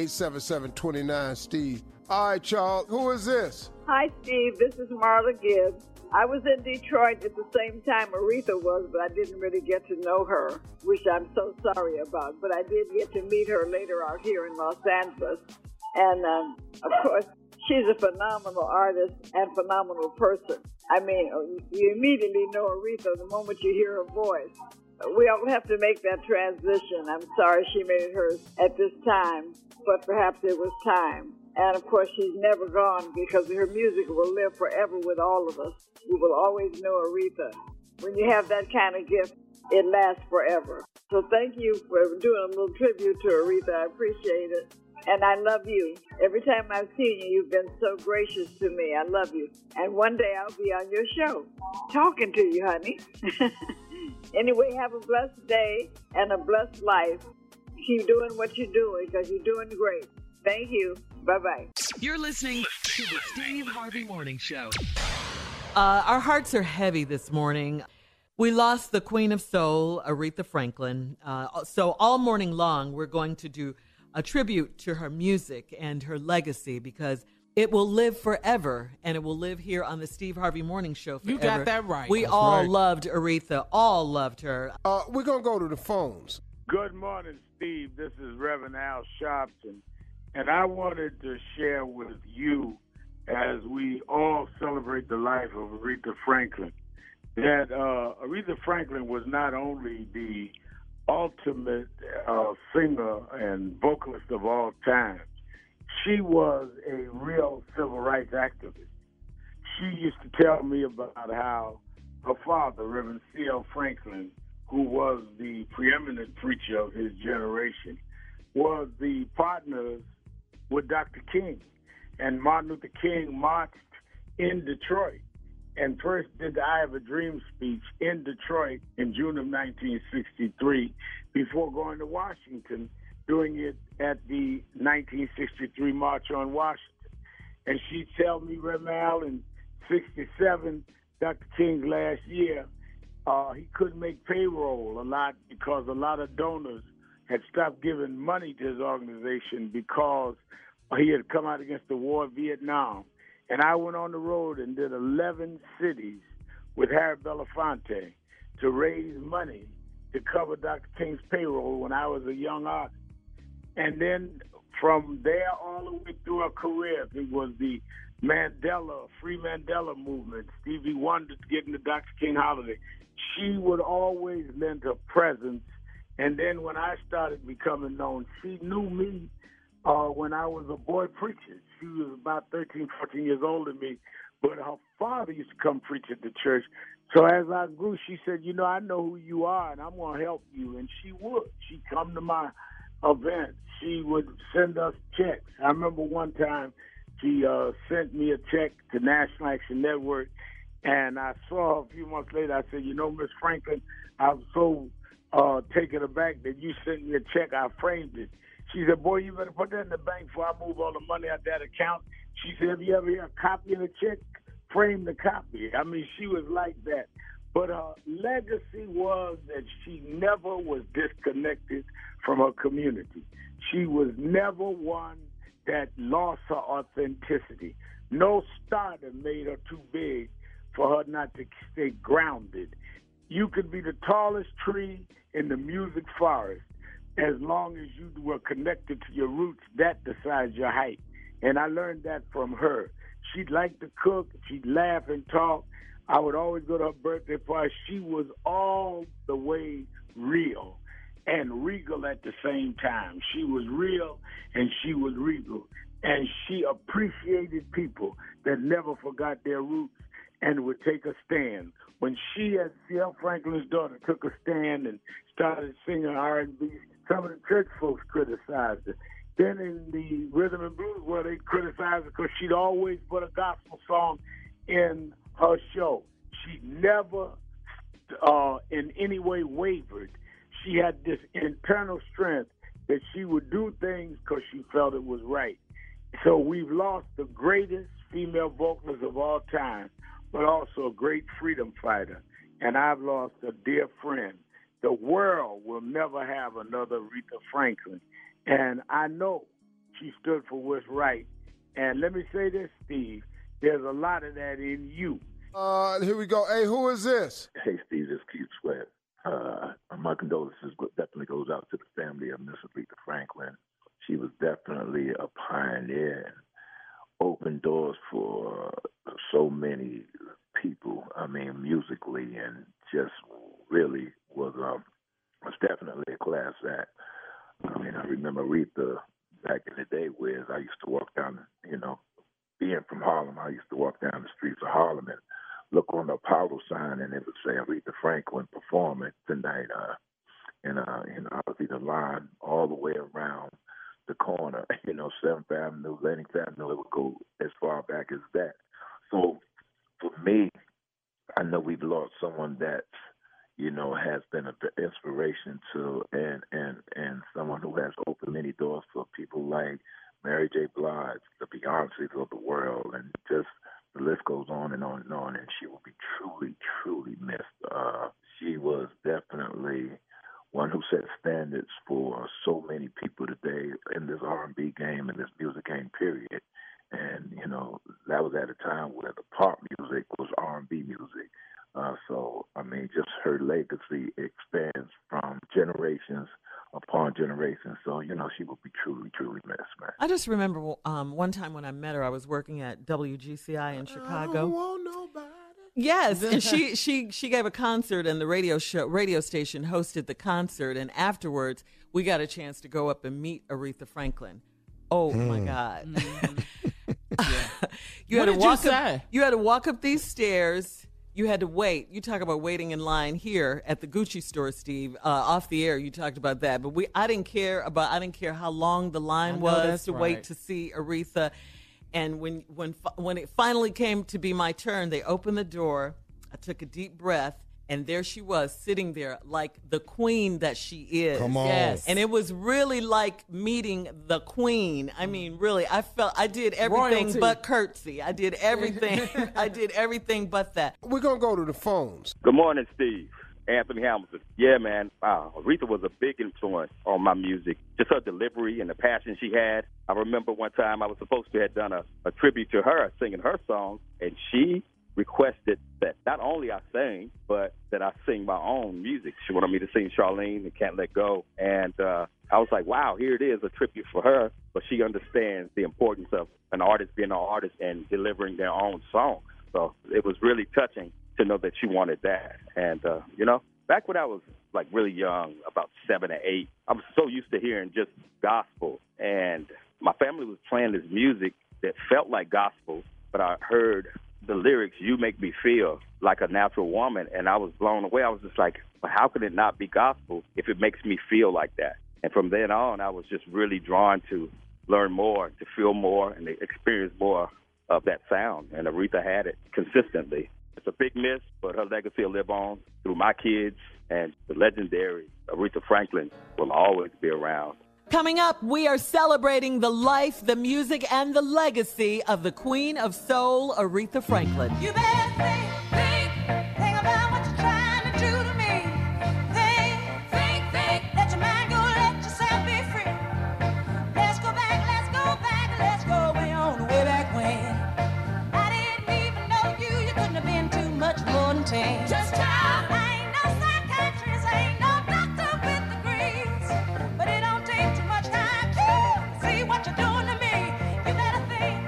877-29-STEVE. All right, y'all. Who is this? Hi, Steve. This is Marla Gibbs. I was in Detroit at the same time Aretha was, but I didn't really get to know her, which I'm so sorry about. But I did get to meet her later out here in Los Angeles. And, of course, she's a phenomenal artist and phenomenal person. I mean, you immediately know Aretha the moment you hear her voice. We all have to make that transition. I'm sorry she made it hers at this time, but perhaps it was time. And, of course, she's never gone because her music will live forever with all of us. We will always know Aretha. When you have that kind of gift, it lasts forever. So thank you for doing a little tribute to Aretha. I appreciate it. And I love you. Every time I've seen you, you've been so gracious to me. I love you. And one day I'll be on your show talking to you, honey. Anyway, have a blessed day and a blessed life. Keep doing what you're doing because you're doing great. Thank you. Bye-bye. You're listening to the Steve Harvey Morning Show. Our hearts are heavy this morning. We lost the Queen of Soul, Aretha Franklin. So all morning long, we're going to do a tribute to her music and her legacy because it will live forever, and it will live here on the Steve Harvey Morning Show forever. You got that right. We all loved Aretha. All loved her. We're going to go to the phones. Good morning, Steve. This is Reverend Al Sharpton. And I wanted to share with you, as we all celebrate the life of Aretha Franklin, that Aretha Franklin was not only the ultimate singer and vocalist of all time, she was a real civil rights activist. She used to tell me about how her father, Reverend C.L. Franklin, who was the preeminent preacher of his generation, was the partners with Dr. King. And Martin Luther King marched in Detroit and first did the I Have a Dream speech in Detroit in June of 1963 before going to Washington, doing it at the 1963 March on Washington. And she'd tell me, Reverend Al, in 67, Dr. King's last year, he couldn't make payroll a lot because a lot of donors had stopped giving money to his organization because he had come out against the war in Vietnam. And I went on the road and did 11 cities with Harry Belafonte to raise money to cover Dr. King's payroll when I was a young artist. And then from there all the way through her career, it was the Free Mandela movement, Stevie Wonder getting the Dr. King holiday. She would always lend her presence. And then when I started becoming known, she knew me when I was a boy preacher. She was about 13, 14 years older than me, but her father used to come preach at the church. So as I grew, she said, I know who you are, and I'm going to help you. And she would. She'd come to my events. She would send us checks. I remember one time she sent me a check to National Action Network, and I saw her a few months later. I said, Miss Franklin, I'm so taken aback that you sent me a check. I framed it. She said, boy, you better put that in the bank before I move all the money out that account. She said, have you ever heard a copy of the check? Frame the copy. I mean, she was like that. But her legacy was that she never was disconnected from her community. She was never one that lost her authenticity. No stardom made her too big for her not to stay grounded. You could be the tallest tree in the music forest. As long as you were connected to your roots, that decides your height. And I learned that from her. She'd like to cook. She'd laugh and talk. I would always go to her birthday party. She was all the way real and regal at the same time. She was real and she was regal. And she appreciated people that never forgot their roots and would take a stand. When she, as C.L. Franklin's daughter, took a stand and started singing R&B, some of the church folks criticized her. Then in the rhythm and blues world, they criticized her because she'd always put a gospel song in her show. She never in any way wavered. She had this internal strength that she would do things because she felt it was right. So we've lost the greatest female vocalist of all time, but also a great freedom fighter. And I've lost a dear friend. The world will never have another Aretha Franklin. And I know she stood for what's right. And let me say this, Steve, there's a lot of that in you. Here we go. Hey, who is this? Hey, Steve, this is Keith Sweat. My condolences definitely goes out to the family of Miss Aretha Franklin. She was definitely a pioneer and opened doors for so many people, musically, and just really was definitely a class act. I remember Aretha back in the day where I used to walk down, being from Harlem, I used to walk down the streets of Harlem and look on the Apollo sign and it would say Aretha Franklin performing tonight. And I would see the line all the way around the corner, 7th Avenue, Lenox Avenue, it would go as far back as that. So for me, I know we've lost someone that, has been an inspiration to and someone who has opened many doors for people like Mary J. Blige, the Beyoncés of the world, and just the list goes on and on and on, and she will be truly, truly missed. She was definitely one who set standards for so many people today in this R&B game and this music game, period. And, that was at a time where the pop music was R&B music. Just her legacy expands from generations upon generations. So, she will be truly, truly missed, man. I just remember one time when I met her, I was working at WGCI in Chicago. I don't want nobody. Yes, and she gave a concert, and the radio station hosted the concert, and afterwards we got a chance to go up and meet Aretha Franklin. Oh my God! You had to walk up these stairs. You had to wait. You talk about waiting in line here at the Gucci store, Steve. Off the air, you talked about that, but I didn't care how long the line was to wait to see Aretha. And when it finally came to be my turn, they opened the door. I took a deep breath. And there she was sitting there like the queen that she is. Come on. Yes. And it was really like meeting the queen. I mean, really, I did everything Royalty. but curtsy. I did everything. I did everything but that. We're going to go to the phones. Good morning, Steve. Anthony Hamilton. Yeah, man. Aretha was a big influence on my music. Just her delivery and the passion she had. I remember one time I was supposed to have done a tribute to her, singing her songs, and she requested that not only I sing, but that I sing my own music. She wanted me to sing Charlene and Can't Let Go. And I was like, wow, here it is, a tribute for her. But she understands the importance of an artist being an artist and delivering their own songs. So it was really touching to know that she wanted that. And, back when I was like really young, about 7 or 8, I was so used to hearing just gospel. And my family was playing this music that felt like gospel, but I heard the lyrics, "You make me feel like a natural woman," and I was blown away. I was just like, well, how can it not be gospel if it makes me feel like that? And from then on, I was just really drawn to learn more, to feel more, and to experience more of that sound. And Aretha had it consistently. It's a big miss, but her legacy will live on through my kids, and the legendary Aretha Franklin will always be around. Coming up, we are celebrating the life, the music, and the legacy of the Queen of Soul, Aretha Franklin. You better think about what you're trying to do to me. Think, let your mind go, let yourself be free. Let's go way on, way back when. I didn't even know you couldn't have been too much more than 10. Just time. I ain't no psychiatrist, I ain't no doctor with degrees, but it don't take too much time to see what you're doing to me. You better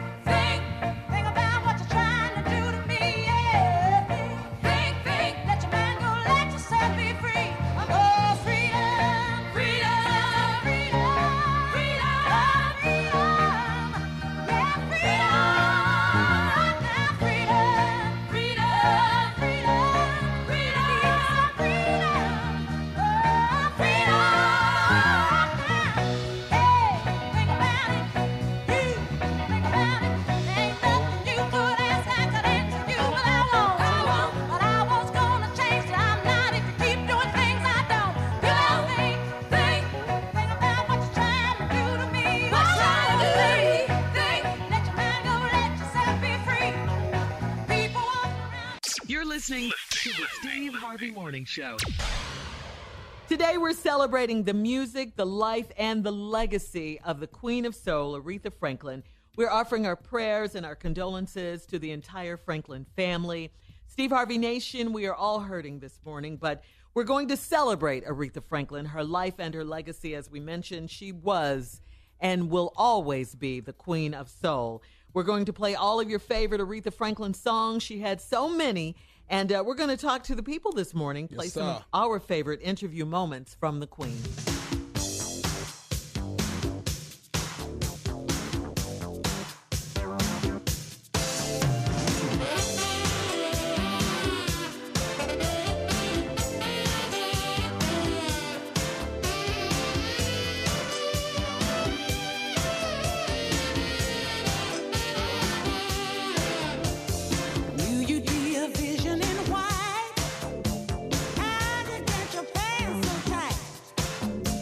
think about what you're trying to do to me. Yeah. Think, let your mind go, let yourself be free. Oh, freedom, freedom, freedom, freedom, freedom. Yeah, freedom. Now, freedom, freedom, freedom, freedom, freedom. Oh, freedom. You're listening to the Steve Harvey Morning Show. Today we're celebrating the music, the life, and the legacy of the Queen of Soul, Aretha Franklin. We're offering our prayers and our condolences to the entire Franklin family. Steve Harvey Nation, we are all hurting this morning, but we're going to celebrate Aretha Franklin, her life and her legacy. As we mentioned, she was and will always be the Queen of Soul. We're going to play all of your favorite Aretha Franklin songs. She had so many. And we're going to talk to the people this morning, play some of our favorite interview moments from the Queen. How to get your pants so tight?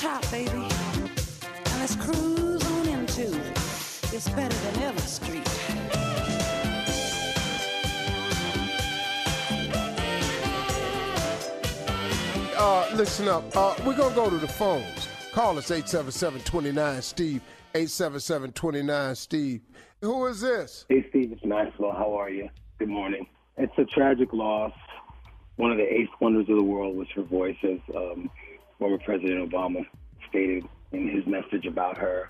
top, baby. Now let's cruise on into It's Better Than Ever Street. Listen up. We're going to go to the phones. Call us 877-29-STEVE, 877-29-STEVE. Who is this? Hey, Steve, it's Maxwell. How are you? Good morning. It's a tragic loss. One of the eighth wonders of the world was her voice, as former President Obama stated in his message about her.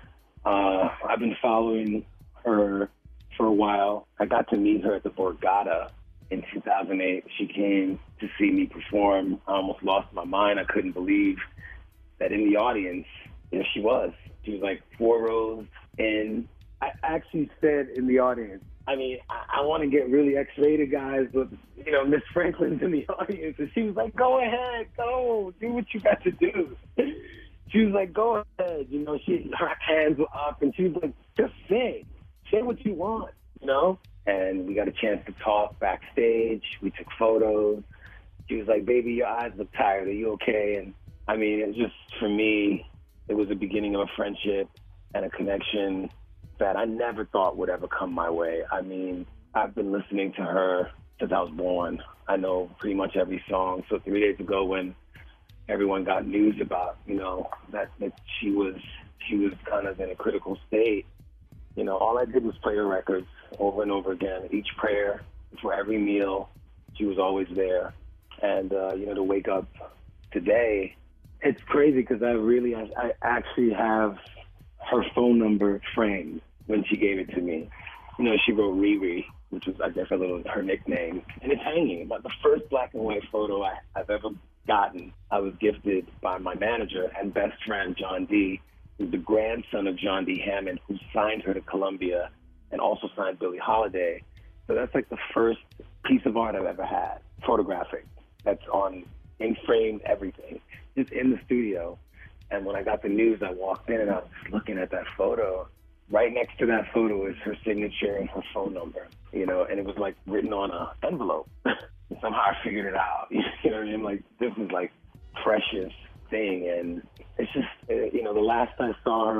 I've been following her for a while. I got to meet her at the Borgata in 2008. She came to see me perform. I almost lost my mind. I couldn't believe that in the audience, there she was. She was like 4 rows in. I actually said in the audience, I mean, I want to get really X-rated, guys, but, you know, Miss Franklin's in the audience. And she was like, go ahead, go, do what you got to do. She was like, go ahead. You know, her hands were up, and she was like, just sing. Say what you want, you know? And we got a chance to talk backstage. We took photos. She was like, baby, your eyes look tired. Are you okay? And, I mean, it just, for me, it was the beginning of a friendship and a connection that I never thought would ever come my way. I mean, I've been listening to her since I was born. I know pretty much every song. So 3 days ago when everyone got news about, you know, that she was kind of in a critical state, you know, all I did was play her records over and over again. Each prayer, for every meal, she was always there. And, you know, to wake up today, it's crazy because I actually have her phone number framed when she gave it to me. You know, she wrote Riri, which was, I guess, her nickname, and it's hanging. But the first black and white photo I've ever gotten, I was gifted by my manager and best friend, John D., who's the grandson of John D. Hammond, who signed her to Columbia and also signed Billie Holiday. So that's like the first piece of art I've ever had, photographic, that's in framed everything, just in the studio. And when I got the news, I walked in and I was just looking at that photo. Right next to that photo is her signature and her phone number, you know, and it was like written on an envelope. Somehow I figured it out. You know what I mean? Like, this is like precious thing. And it's just, you know, the last I saw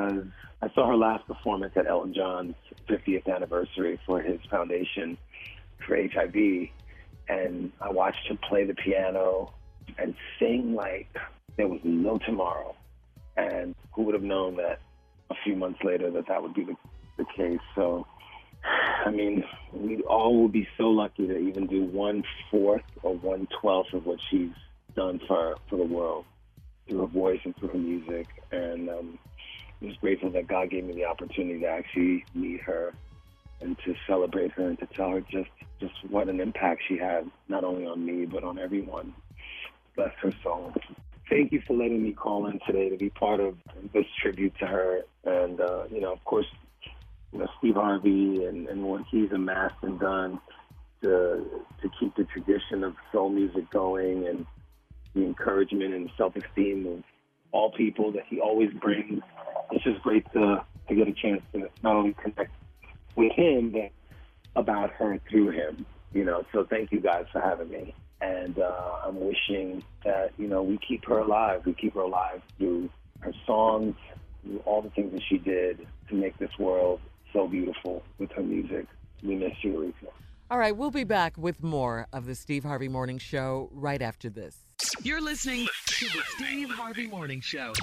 her last performance at Elton John's 50th anniversary for his foundation for HIV. And I watched her play the piano and sing like there was no tomorrow. And who would have known that a few months later that would be the case. So, I mean, we all will be so lucky to even do 1/4 or 1/12 of what she's done for the world through her voice and through her music. And I'm just grateful that God gave me the opportunity to actually meet her and to celebrate her and to tell her just what an impact she had, not only on me, but on everyone. Bless her soul. Thank you for letting me call in today to be part of this tribute to her. And, you know, of course, you know, Steve Harvey and what he's amassed and done to keep the tradition of soul music going, and the encouragement and self-esteem of all people that he always brings. It's just great to get a chance to not only connect with him, but about her through him, you know. So thank you guys for having me. And I'm wishing that, you know, we keep her alive. We keep her alive through her songs, through all the things that she did to make this world so beautiful with her music. We miss you, Aretha. All right, we'll be back with more of the Steve Harvey Morning Show right after this. You're listening to the Steve Harvey Morning Show.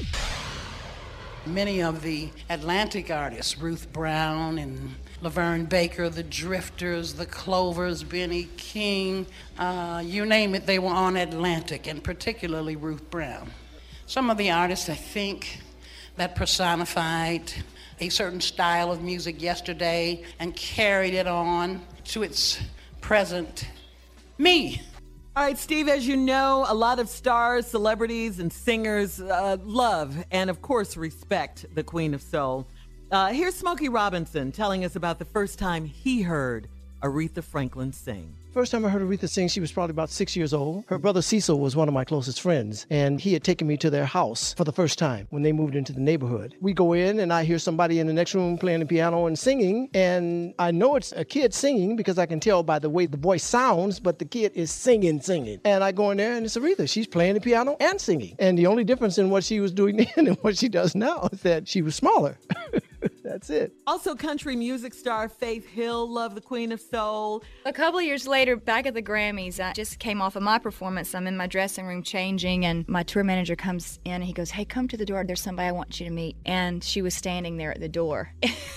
Many of the Atlantic artists, Ruth Brown and Laverne Baker, the Drifters, the Clovers, Benny King, you name it, they were on Atlantic, and particularly Ruth Brown. Some of the artists, I think, that personified a certain style of music yesterday and carried it on to its present me. All right, Steve, as you know, a lot of stars, celebrities, and singers love and, of course, respect the Queen of Soul. Here's Smokey Robinson telling us about the first time he heard Aretha Franklin sing. First time I heard Aretha sing, she was probably about 6 years old. Her brother Cecil was one of my closest friends, and he had taken me to their house for the first time when they moved into the neighborhood. We go in, and I hear somebody in the next room playing the piano and singing, and I know it's a kid singing because I can tell by the way the voice sounds, but the kid is singing. And I go in there, and it's Aretha. She's playing the piano and singing. And the only difference in what she was doing then and what she does now is that she was smaller. That's it. Also, country music star Faith Hill loved the Queen of Soul. A couple of years later, back at the Grammys, I just came off of my performance. I'm in my dressing room changing, and my tour manager comes in and he goes, "Hey, come to the door. There's somebody I want you to meet." And she was standing there at the door.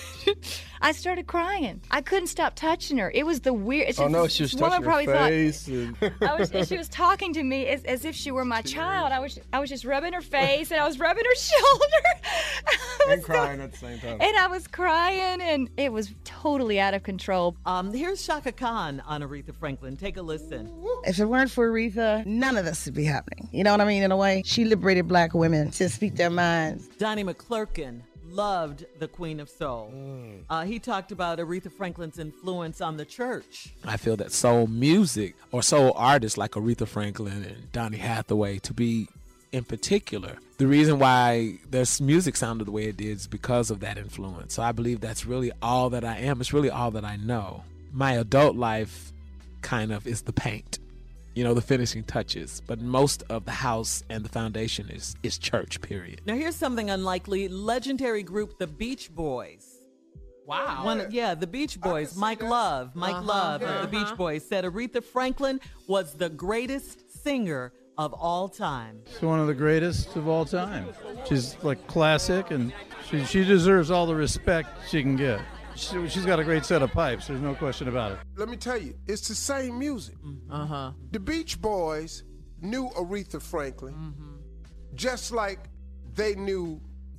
I started crying. I couldn't stop touching her. It was the weird. Oh no, she was touching her face. She was talking to me as if she were my child. I was just rubbing her face and I was rubbing her shoulder. And crying at the same time. And I was crying, and it was totally out of control. Here's Shaka Khan on Aretha Franklin. Take a listen. If it weren't for Aretha, none of this would be happening. You know what I mean? In a way, she liberated black women to speak their minds. Donnie McClurkin loved the Queen of Soul. He talked about Aretha Franklin's influence on the church. I feel that soul music or soul artists like Aretha Franklin and Donny Hathaway, to be in particular, the reason why this music sounded the way it did is because of that influence. So I believe that's really all that I am. It's really all that I know. My adult life kind of is the paint, the finishing touches. But most of the house and the foundation is church, period. Now here's something unlikely. Legendary group The Beach Boys. Wow. The Beach Boys. Mike Love of the Beach Boys said Aretha Franklin was the greatest singer of all time. She's one of the greatest of all time. She's like classic, and she deserves all the respect she can get. She's got a great set of pipes. There's no question about it. Let me tell you, it's the same music. The Beach Boys knew Aretha Franklin, just like they knew,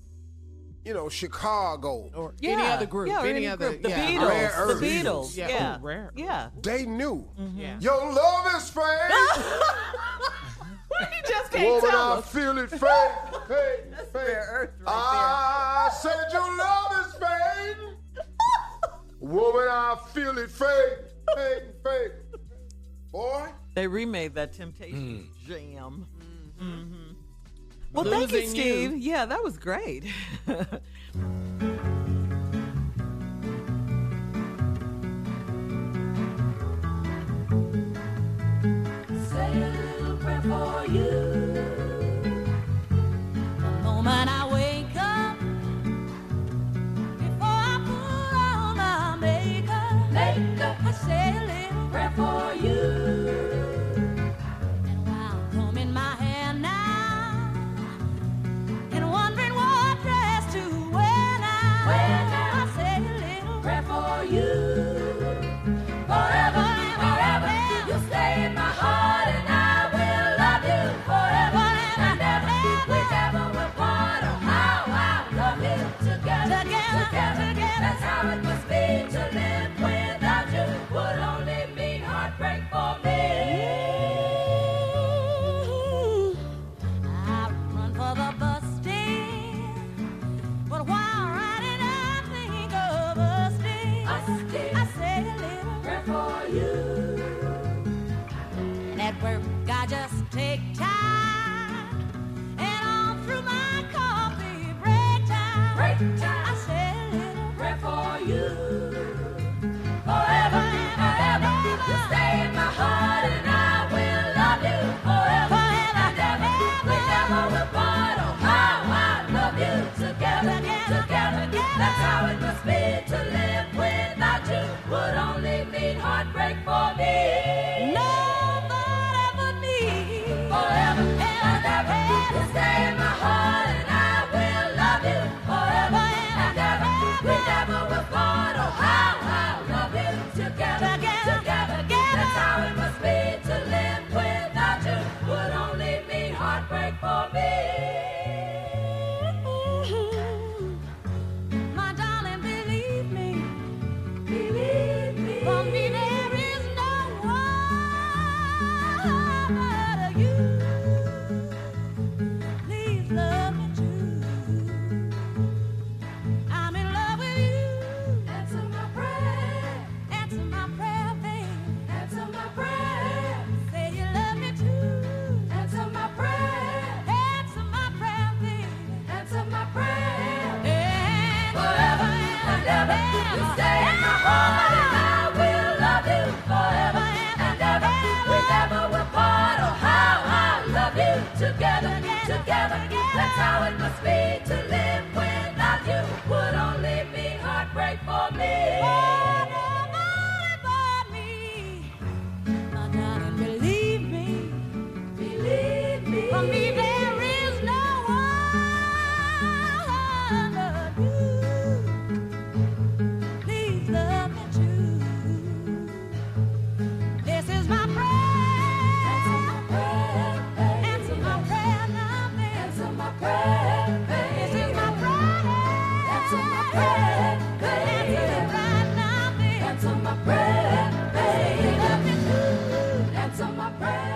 Chicago. Or any other group. Yeah, any other group. The yeah. Beatles. The Beatles. Yeah. Oh, rare. Yeah. They knew. Yeah. Your love is fake. You just can't Woman, tell I us. feel it fake. That's Rare Earth I said your love is fake. Woman, I feel it fake. Boy. They remade that Temptation jam. Well, thank you, Steve. Yeah, that was great. Say a little prayer for you. The moment I wake up, before I put on my makeup, I say a little prayer for you. And while combing my hair now, and wondering what dress to wear now, I say a little prayer for you. Forever and forever, you'll stay in my heart, and I will love you forever and ever. We never will part. Oh, how I love you together. That's how it must be to live without you. Would only mean heartbreak for me. I run for the bus stand, but while riding I think of us dear. I say a little prayer for you. And at work I just take time, and all through my coffee break time, I say a little prayer for you. Forever and forever, you'll stay in my heart, and I will love you forever and ever. We never will part. Oh, how I love you together. That's how it must be to live without you. Would only mean heartbreak for me. Nobody but me. Forever and ever, you'll stay in my heart, and I will love you forever and be to live without you? Would only be heartbreak for me. For me, there is no one but you. Please love me true. This is my prayer. Answer my prayer now, baby. Answer my prayer. This is my prayer. Answer my prayer. Answer it right now, baby. Answer my prayer. Please love me true. Answer my prayer.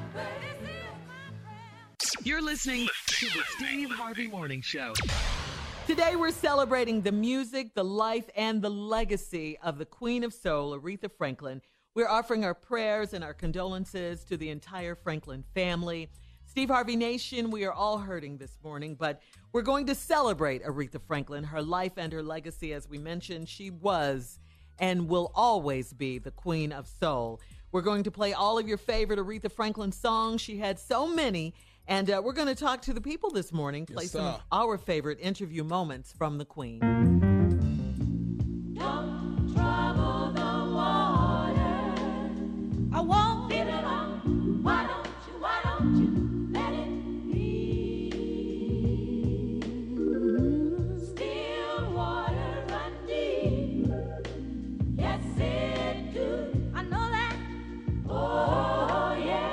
You're listening to the Steve Harvey Morning Show. Today we're celebrating the music, the life, and the legacy of the Queen of Soul, Aretha Franklin. We're offering our prayers and our condolences to the entire Franklin family. Steve Harvey Nation, we are all hurting this morning, but we're going to celebrate Aretha Franklin, her life and her legacy. As we mentioned, she was and will always be the Queen of Soul. We're going to play all of your favorite Aretha Franklin songs. She had so many. And we're going to talk to the people this morning, play some of our favorite interview moments from the Queen. Don't trouble the water. I won't get it on. Why don't you let it be? Still water run deep. Yes, it do. I know that. Oh, yeah.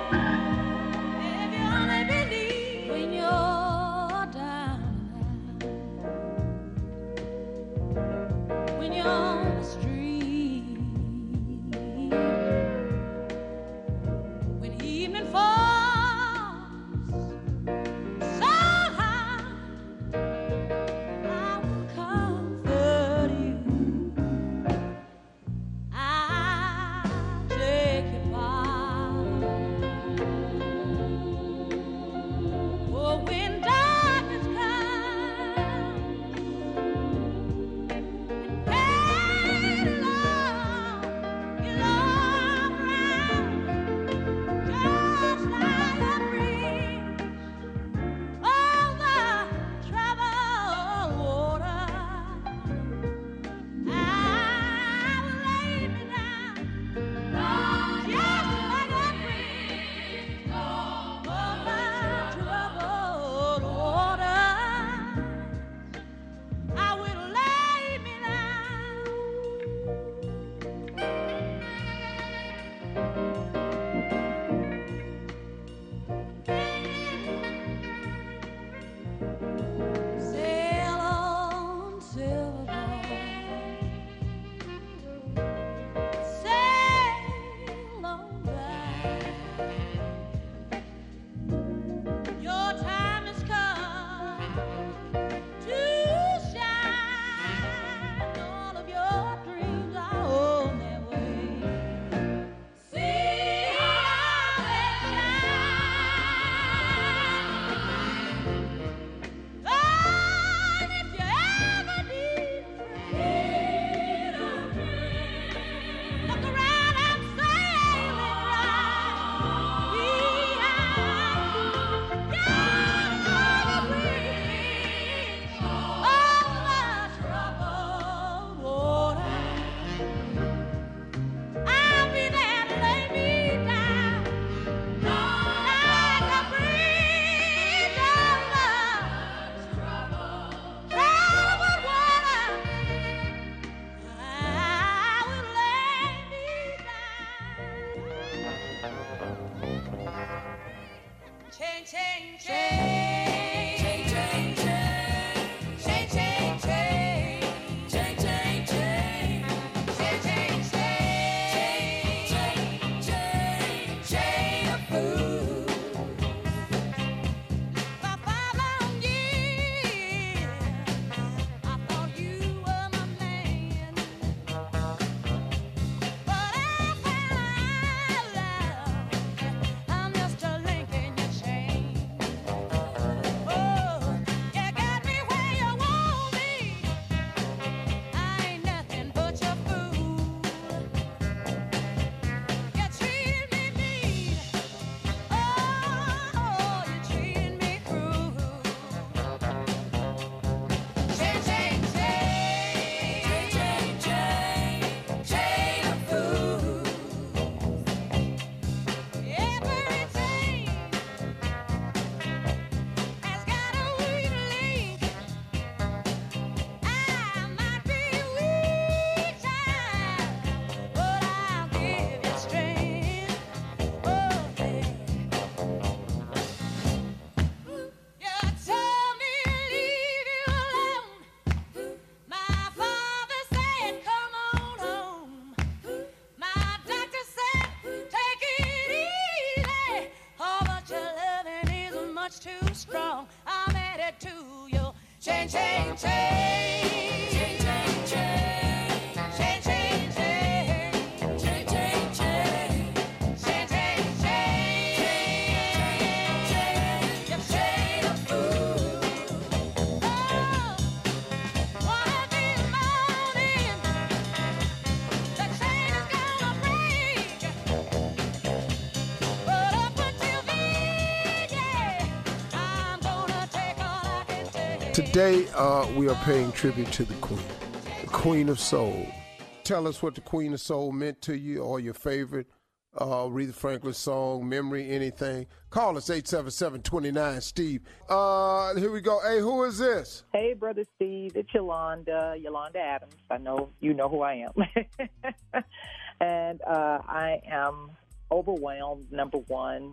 Today, we are paying tribute to the Queen of Soul. Tell us what the Queen of Soul meant to you, or your favorite Aretha Franklin song, memory, anything. Call us 877-29-STEVE. Here we go. Hey, who is this? Hey, Brother Steve. It's Yolanda Adams. I know you know who I am. And I am overwhelmed, number one.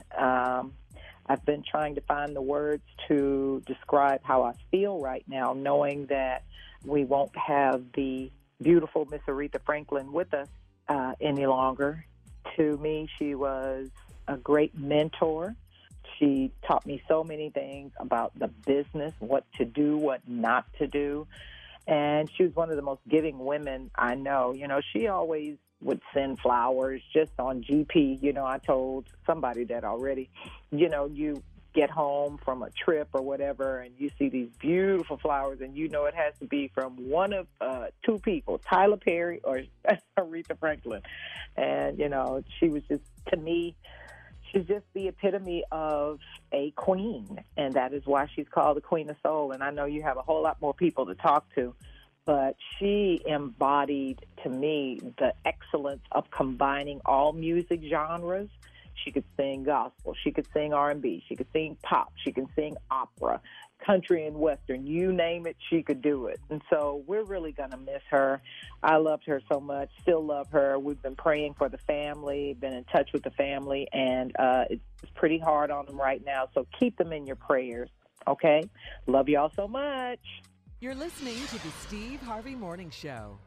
I've been trying to find the words to describe how I feel right now, knowing that we won't have the beautiful Miss Aretha Franklin with us any longer. To me, she was a great mentor. She taught me so many things about the business, what to do, what not to do. And she was one of the most giving women I know. You know, she always would send flowers just on GP. You know, I told somebody that already. You know, you get home from a trip or whatever, and you see these beautiful flowers, and you know it has to be from one of two people, Tyler Perry or Aretha Franklin. And, you know, she was just, to me, she's just the epitome of a queen, and that is why she's called the Queen of Soul. And I know you have a whole lot more people to talk to, but she embodied, to me, the excellence of combining all music genres. She could sing gospel, she could sing R&B, she could sing pop, she could sing opera, country and western, you name it, she could do it. And so we're really going to miss her. I loved her so much, still love her. We've been praying for the family, been in touch with the family, and it's pretty hard on them right now. So keep them in your prayers, okay? Love y'all so much. You're listening to the Steve Harvey Morning Show.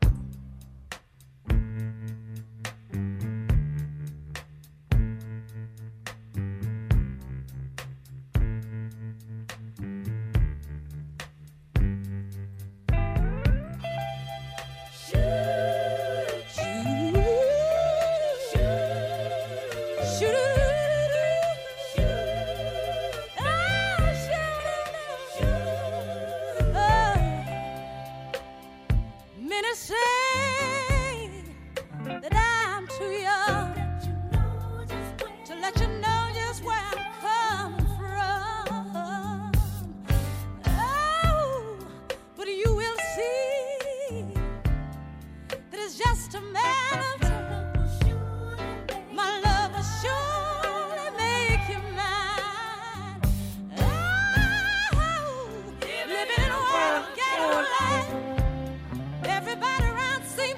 Everybody around sing.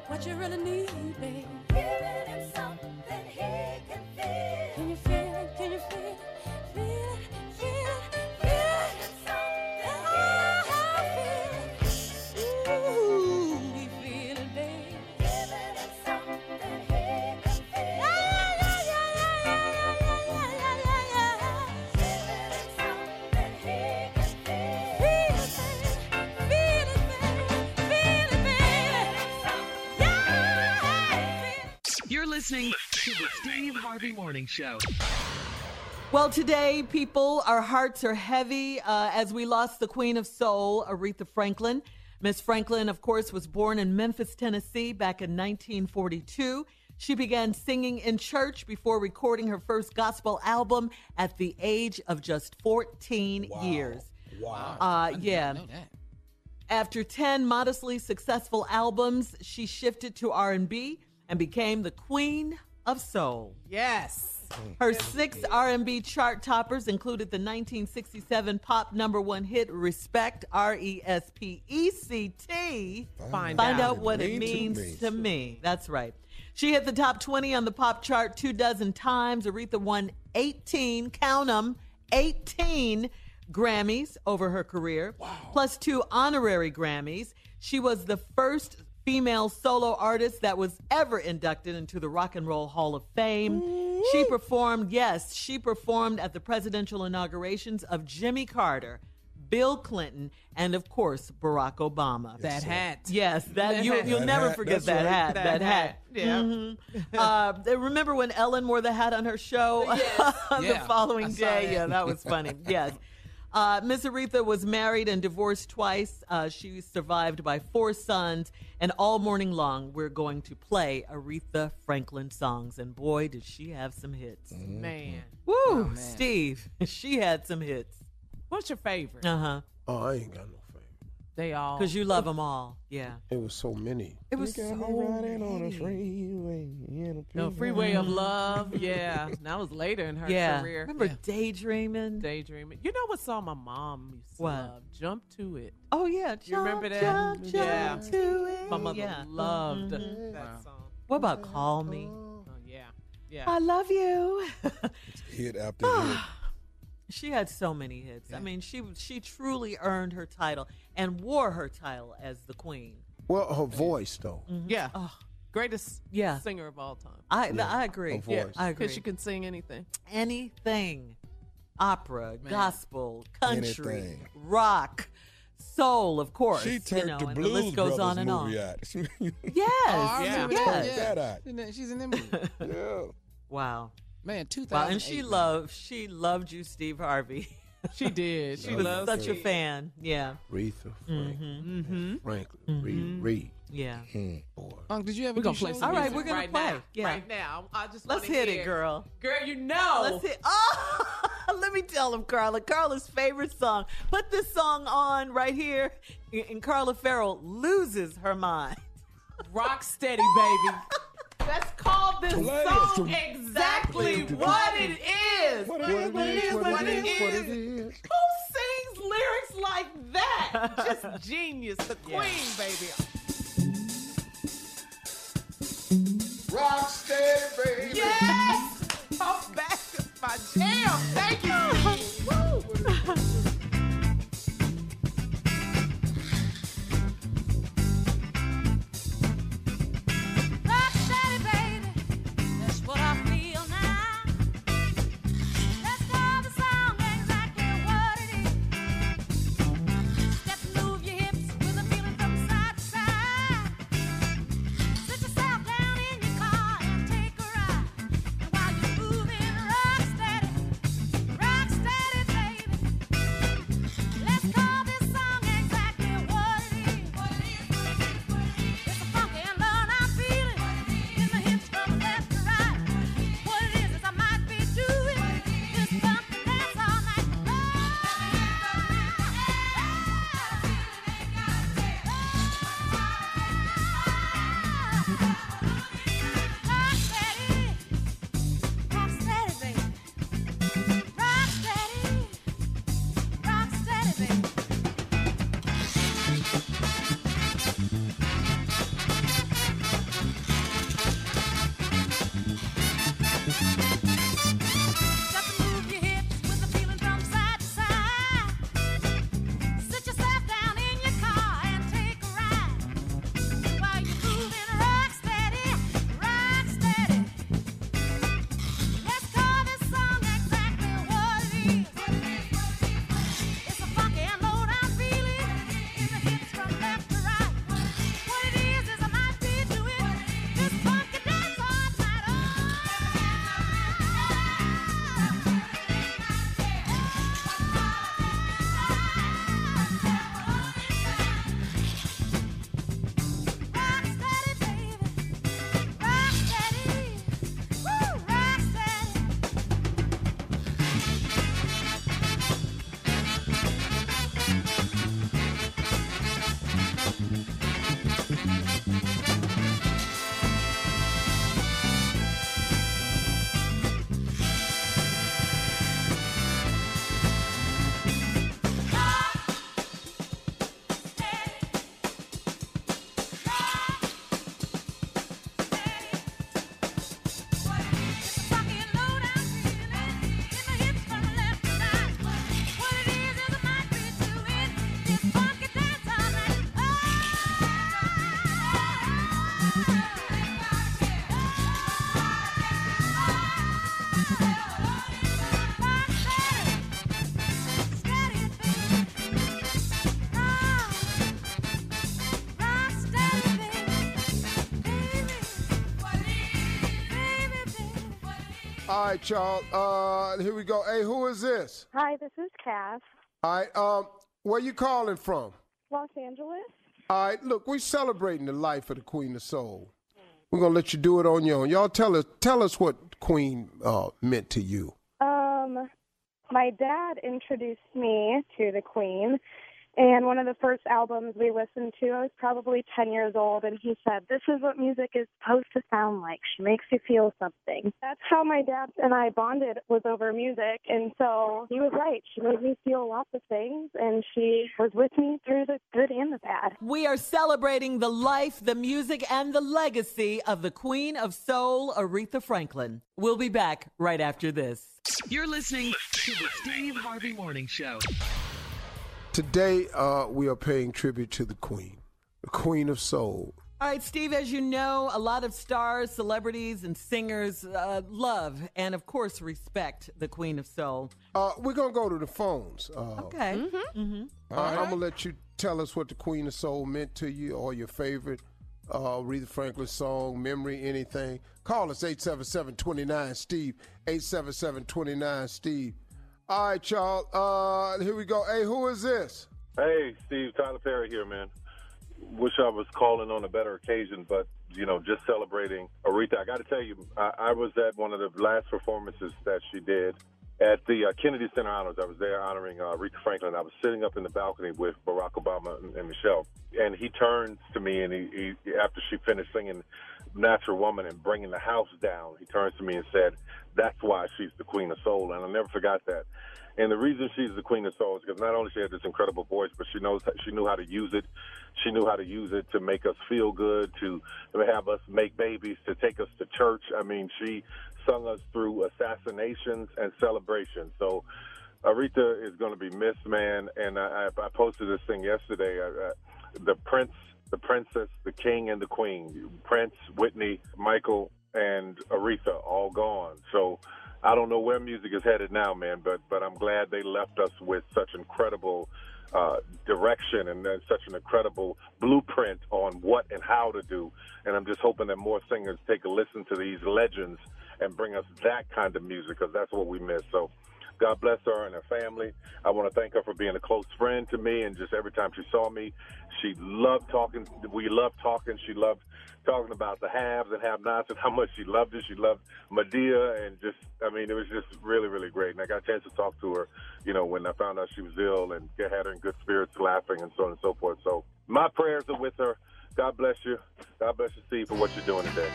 what you really need, baby. Giving him something he can feel. Can you feel it? Can you feel it? Feel it, feel it, feel it. Something he can feel. Ooh, we feel it, baby. Giving him something he can feel. Yeah, yeah, yeah, yeah, yeah, yeah, yeah, yeah, yeah. Giving him something he can feel. Feel it, baby. Feel it, baby. Yeah. You're listening to the Steve Harvey Morning Show. Well, today, people, our hearts are heavy as we lost the Queen of Soul, Aretha Franklin. Miss Franklin, of course, was born in Memphis, Tennessee back in 1942. She began singing in church before recording her first gospel album at the age of just 14 years. Wow. Yeah. After 10 modestly successful albums, she shifted to R&B and became the Queen of Soul. Yes. Her 6 R&B chart toppers included the 1967 pop #1 hit Respect, R-E-S-P-E-C-T. Find out what it means to me. That's right. She hit the top 20 on the pop chart 24 times. Aretha won 18, count them, 18 Grammys over her career, plus 2 honorary Grammys. She was the first female solo artist that was ever inducted into the Rock and Roll Hall of Fame. She performed at the presidential inaugurations of Jimmy Carter, Bill Clinton, and of course, Barack Obama. That hat. Yes, you'll never forget that hat. That hat. Yeah. Mm-hmm. Remember when Ellen wore the hat on her show the following day? Yeah, that was funny. Yes. Miss Aretha was married and divorced twice. She survived by 4 sons. And all morning long, we're going to play Aretha Franklin songs. And boy, did she have some hits. Man. Woo, Oh, man. Steve, she had some hits. What's your favorite? Uh-huh. Oh, I ain't got no favorite. They all. Because you love them all. Yeah. It was so many. It was You got me so riding on a many. freeway. No, Freeway of Love. Yeah. That was later in her career. Remember Daydreaming? Daydreaming. You know what song my mom used to What? love? Jump to It. Oh, yeah. You remember that? Jump yeah. to it. My mother Yeah. loved Mhm. that song. What about Call Me? Oh, yeah. Yeah. I love you. Hit after hit. She had so many hits. I mean, she truly earned her title and wore her title as the queen. Well, her voice, though. Yeah. Greatest singer of all time. I agree. Her voice. I agree. Because she can sing anything. Anything. Opera, gospel, country, Anything. rock, soul, of course. She turned and the the Blues list goes Brothers on and on. movie out. Yes. Turned that out. She's in that movie. Yeah. Wow. Man, 2008. Wow. And she loved you, Steve Harvey. She did. She was such a fan. Yeah. Aretha Franklin. Franklin. Reed. Yeah. Unc, did you ever We're do gonna play shows? some All right, music we're gonna right play. now. Yeah. Right now. I just Let's wanna hit hear. it, girl. Girl, you know. Let's hit. Oh, let me tell him, Carla. Carla's favorite song. Put this song on right here, and Carla Farrell loses her mind. Rock steady, baby. Let's call this song exactly what it is. What it is. Who sings lyrics like that? Just genius. The queen, baby. Rock steady, baby. Yes! Come back to my jam. Thank you. Woo! Rock steady, baby. That's what I feel now. Let's call the song exactly what it is. Step and move your hips with a feeling from side to side. Sit yourself down in your car and take a ride. And while you're moving, rock steady, All right, y'all. Here we go. Hey, who is this? Hi, this is Cass, All right. Where you calling from? Los Angeles. All right. Look, we're celebrating the life of the Queen of Soul. We're gonna let you do it on your own. Y'all tell us what Queen meant to you. My dad introduced me to the Queen, and one of the first albums we listened to, I was probably 10 years old, and he said, "This is what music is supposed to sound like. She makes you feel something." That's how my dad and I bonded, was over music, and so he was right. She made me feel lots of things, and she was with me through the good and the bad. We are celebrating the life, the music, and the legacy of the Queen of Soul, Aretha Franklin. We'll be back right after this. You're listening to the Steve Harvey Morning Show. Today, we are paying tribute to the Queen of Soul. All right, Steve, as you know, a lot of stars, celebrities, and singers love and, of course, respect the Queen of Soul. We're going to go to the phones. Okay. I'm going to let you tell us what the Queen of Soul meant to you, or your favorite Aretha Franklin song, memory, anything. Call us 877-29-STEVE, 877-29-STEVE. All right, y'all. Here we go. Hey, who is this? Hey, Steve, Tyler Perry here, man. Wish I was calling on a better occasion, but, just celebrating Aretha. I got to tell you, I was at one of the last performances that she did at the Kennedy Center Honors. I was there honoring Aretha Franklin. I was sitting up in the balcony with Barack Obama and Michelle, and he turns to me, and he after she finished singing Natural Woman and Bringing the House Down, he turns to me and said, "That's why she's the Queen of Soul." And I'll never forgot that. And the reason she's the Queen of Soul is because not only she had this incredible voice, but she knew how to use it. She knew how to use it to make us feel good, to have us make babies, to take us to church. I mean, she sung us through assassinations and celebrations. So Aretha is going to be missed, man. And I posted this thing yesterday. The Prince, the Princess, the King, and the Queen. Prince, Whitney, Michael, and Aretha all gone. So I don't know where music is headed now, man, but I'm glad they left us with such incredible direction and then such an incredible blueprint on what and how to do. And I'm just hoping that more singers take a listen to these legends and bring us that kind of music, because that's what we miss. So God bless her and her family. I want to thank her for being a close friend to me, and just every time she saw me, she loved talking. We loved talking. She loved talking about the haves and have-nots and how much she loved it. She loved Medea, and it was just really, really great. And I got a chance to talk to her, when I found out she was ill, and had her in good spirits, laughing and so on and so forth. So my prayers are with her. God bless you. God bless you, Steve, for what you're doing today.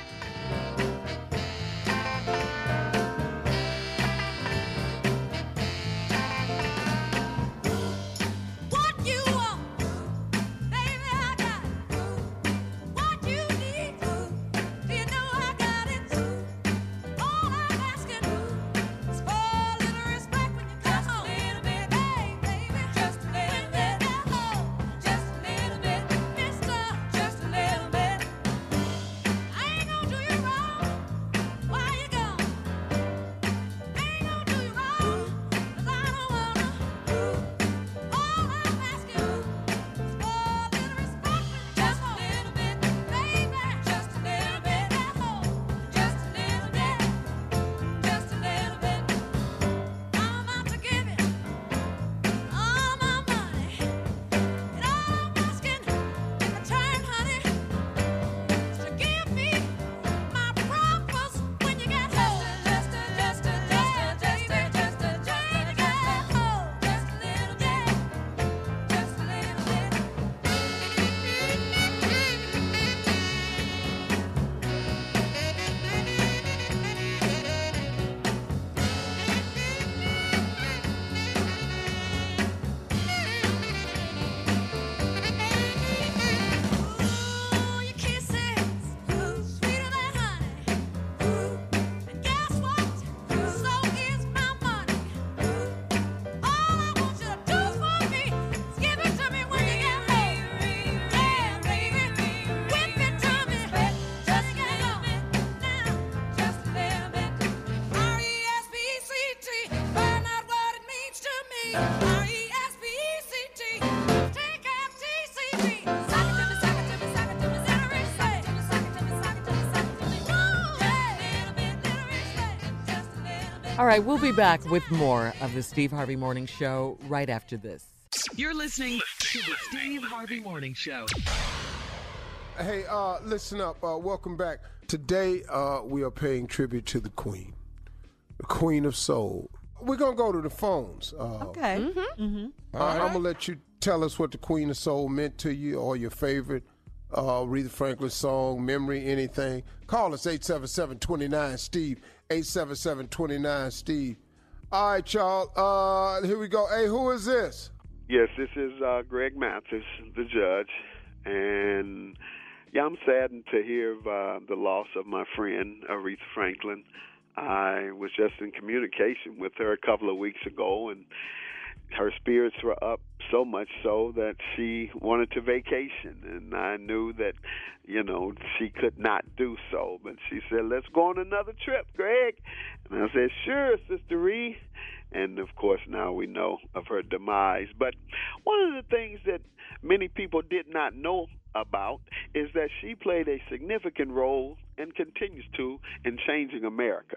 All right, we'll be back with more of the Steve Harvey Morning Show right after this. You're listening to the Steve Harvey Morning Show. Hey, listen up. Welcome back. Today, we are paying tribute to the Queen of Soul. We're going to go to the phones. Okay. I'm going to let you tell us what the Queen of Soul meant to you, or your favorite Aretha Franklin song, memory, anything. Call us 877-29-STEVE, 877-29-STEVE. All right, y'all. Here we go. Hey, who is this? Yes, this is Greg Mathis, the judge. And, yeah, I'm saddened to hear the loss of my friend, Aretha Franklin. I was just in communication with her a couple of weeks ago, and her spirits were up so much so that she wanted to vacation. And I knew that, she could not do so. But she said, let's go on another trip, Greg. And I said, sure, Sister Ree. And, of course, now we know of her demise. But one of the things that many people did not know about is that she played a significant role and continues to in changing America.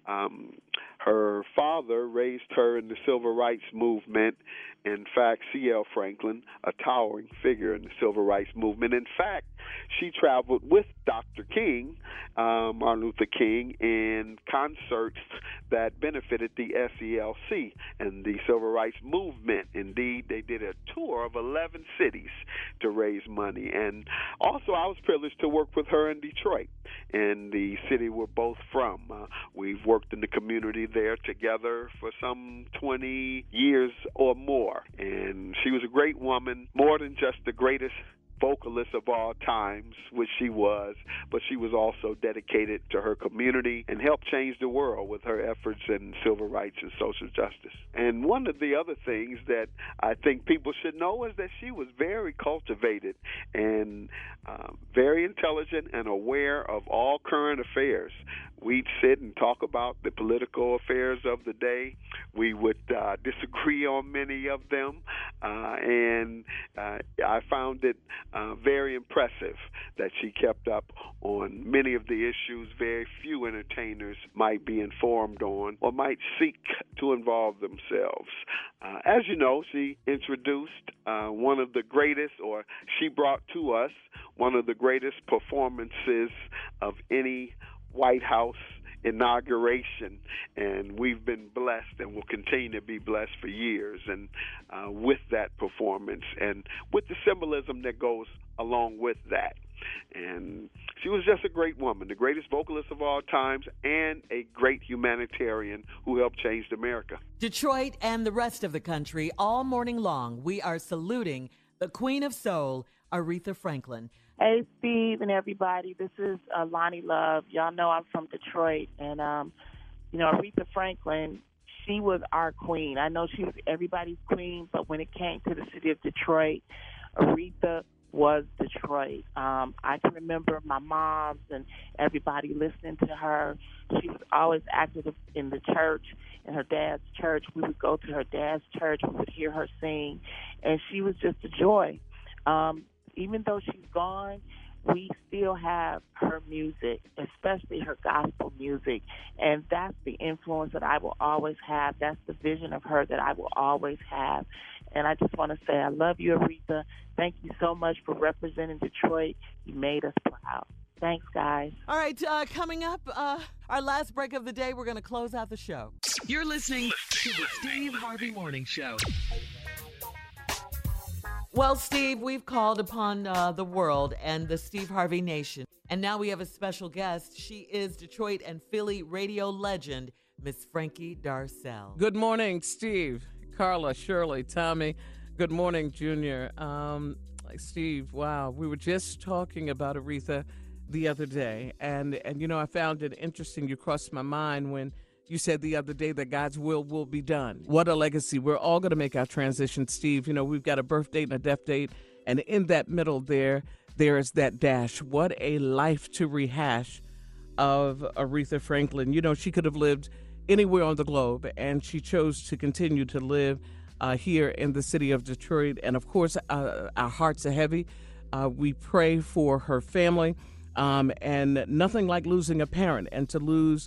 Her father raised her in the civil rights movement. In fact, C.L. Franklin, a towering figure in the civil rights movement. In fact, she traveled with Dr. King, Martin Luther King, in concerts that benefited the SELC and the civil rights movement. Indeed, they did a tour of 11 cities to raise money. And also, I was privileged to work with her in Detroit, in the city we're both from. We've worked in the community there together for some 20 years or more. And she was a great woman, more than just the greatest vocalist of all times, which she was, but she was also dedicated to her community and helped change the world with her efforts in civil rights and social justice. And one of the other things that I think people should know is that she was very cultivated and very intelligent and aware of all current affairs. We'd sit and talk about the political affairs of the day. We would disagree on many of them, and I found it very impressive that she kept up on many of the issues very few entertainers might be informed on or might seek to involve themselves. As you know, she introduced one of the greatest, or she brought to us one of the greatest performances of any White House inauguration, and we've been blessed and will continue to be blessed for years, and with that performance and with the symbolism that goes along with that. And she was just a great woman, the greatest vocalist of all times, and a great humanitarian who helped change America. Detroit and the rest of the country, all morning long, we are saluting the Queen of Soul, Aretha Franklin. Hey, Steve and everybody. This is Lonnie Love. Y'all know I'm from Detroit. And, Aretha Franklin, she was our queen. I know she was everybody's queen, but when it came to the city of Detroit, Aretha was Detroit. I can remember my moms and everybody listening to her. She was always active in the church, in her dad's church. We would go to her dad's church. We would hear her sing. And she was just a joy. Even though she's gone, we still have her music, especially her gospel music. And that's the influence that I will always have. That's the vision of her that I will always have. And I just want to say I love you, Aretha. Thank you so much for representing Detroit. You made us proud. Thanks, guys. All right, coming up, our last break of the day, we're going to close out the show. You're listening to the Steve Harvey Morning Show. Well, Steve, we've called upon the world and the Steve Harvey Nation. And now we have a special guest. She is Detroit and Philly radio legend, Miss Frankie Darcell. Good morning, Steve, Carla, Shirley, Tommy. Good morning, Junior. Steve, wow, we were just talking about Aretha the other day. And I found it interesting. You crossed my mind when you said the other day that God's will be done. What a legacy. We're all going to make our transition, Steve. We've got a birth date and a death date, and in that middle there is that dash. What a life to rehash of Aretha Franklin. She could have lived anywhere on the globe, and she chose to continue to live here in the city of Detroit. And, of course, our hearts are heavy. We pray for her family, and nothing like losing a parent, and to lose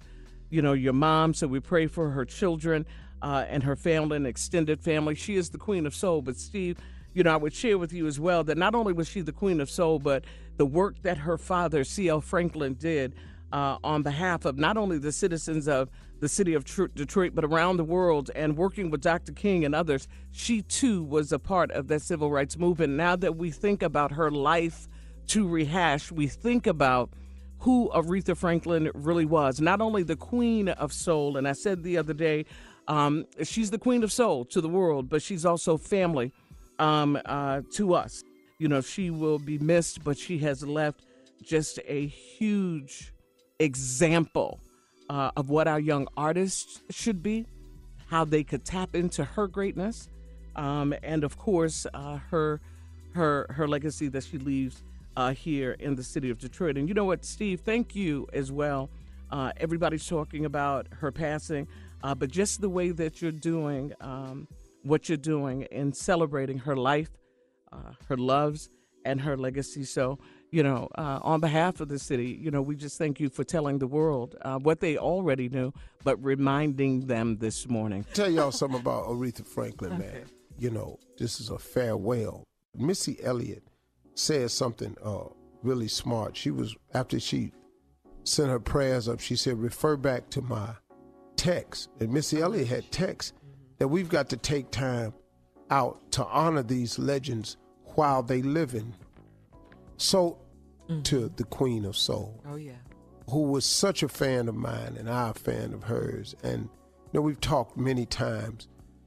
your mom. So we pray for her children and her family and extended family. She is the Queen of Soul. But Steve, I would share with you as well that not only was she the Queen of Soul, but the work that her father, C.L. Franklin, did on behalf of not only the citizens of the city of Detroit, but around the world, and working with Dr. King and others, she too was a part of that civil rights movement. Now that we think about her life to rehash, we think about who Aretha Franklin really was. Not only the Queen of Soul, and I said the other day, she's the Queen of Soul to the world, but she's also family to us. She will be missed, but she has left just a huge example of what our young artists should be, how they could tap into her greatness, and of course her legacy that she leaves here in the city of Detroit. And you know what, Steve, thank you as well. Everybody's talking about her passing, but just the way that you're doing what you're doing in celebrating her life, her loves, and her legacy. So, on behalf of the city, we just thank you for telling the world what they already knew, but reminding them this morning. Tell y'all something about Aretha Franklin, man. This is a farewell. Missy Elliott said something really smart. After she sent her prayers up, she said, refer back to my text. And Missy Elliott had text that we've got to take time out to honor these legends while they living. So, to the Queen of Soul, who was such a fan of mine and I'm a fan of hers, and we've talked many times.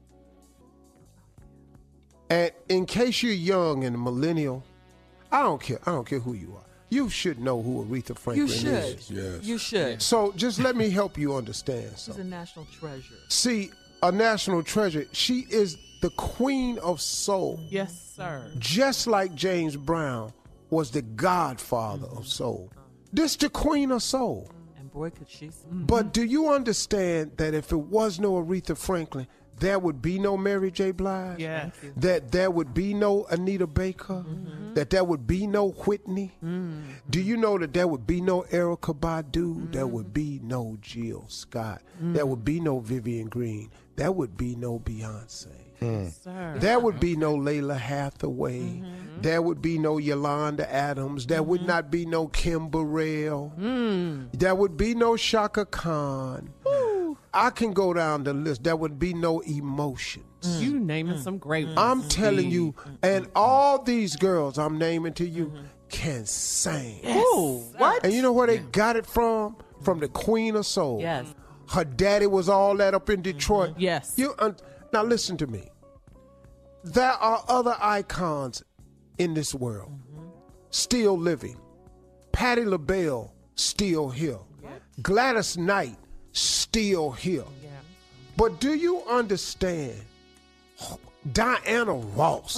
And in case you're young and a millennial, I don't care who you are. You should know who Aretha Franklin is. Yes. You should. So just let me help you understand something. She's a national treasure. See, a national treasure. She is the Queen of Soul. Yes, sir. Just like James Brown was the godfather of soul. This the Queen of Soul. And boy, could she sing. But do you understand that if it was no Aretha Franklin, there would be no Mary J. Blige? Yes. That there would be no Anita Baker? That there would be no Whitney? Do you know that there would be no Erykah Badu? There would be no Jill Scott. There would be no Vivian Green. There would be no Beyonce. There would be no Layla Hathaway. There would be no Yolanda Adams. There would not be no Kim Burrell. There would be no Shaka Khan. I can go down the list. There would be no Emotions. You naming some great ones. I'm telling you, and all these girls I'm naming to you can sing. Yes. Ooh, what? And you know where they got it from? From the Queen of Soul. Yes. Her daddy was all that up in Detroit. Yes. Now listen to me. There are other icons in this world still living. Patti LaBelle still here. Gladys Knight still here. But do you understand Diana Ross?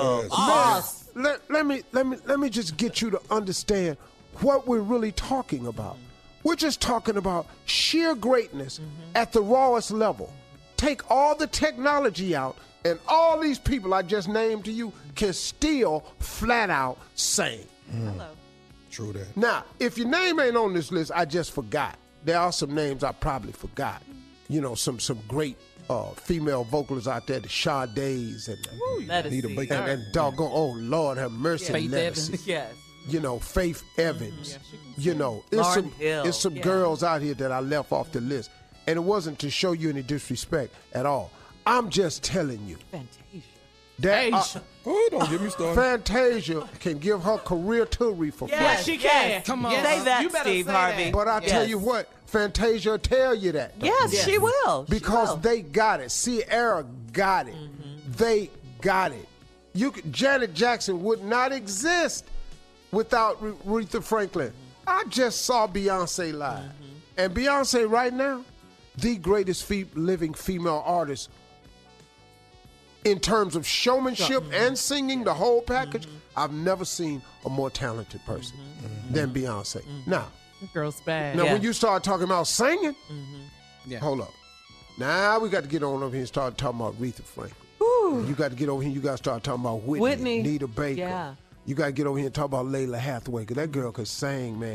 Let me just get you to understand what we're really talking about. We're just talking about sheer greatness at the rawest level. Take all the technology out, and all these people I just named to you can still flat out sing. Hello. True that. Now, if your name ain't on this list, I just forgot. There are some names I probably forgot. Some great female vocalists out there, the Sade's and Anita Baker and doggone, oh Lord have mercy, Faith Evans. Yes. Faith Evans. It's some girls out here that I left off the list. And it wasn't to show you any disrespect at all. I'm just telling you. Fantasia. Don't get me started. Fantasia can give her career to Aretha. Yes, she can. Come on. Say that, You better Steve say Harvey. that. But I tell you what, Fantasia will tell you that. Yes, she will. Because they got it. Sierra got it. They got it. Janet Jackson would not exist without Aretha Franklin. I just saw Beyonce live. And Beyonce right now, the greatest living female artist in terms of showmanship and singing, the whole package. I've never seen a more talented person than Beyonce. Now, girl's bad. Now, when you start talking about singing, hold up. Now we got to get on over here and start talking about Aretha Franklin. You got to get over here. You got to start talking about Whitney, Anita Baker. Yeah. You got to get over here and talk about Layla Hathaway, because that girl could sing, man.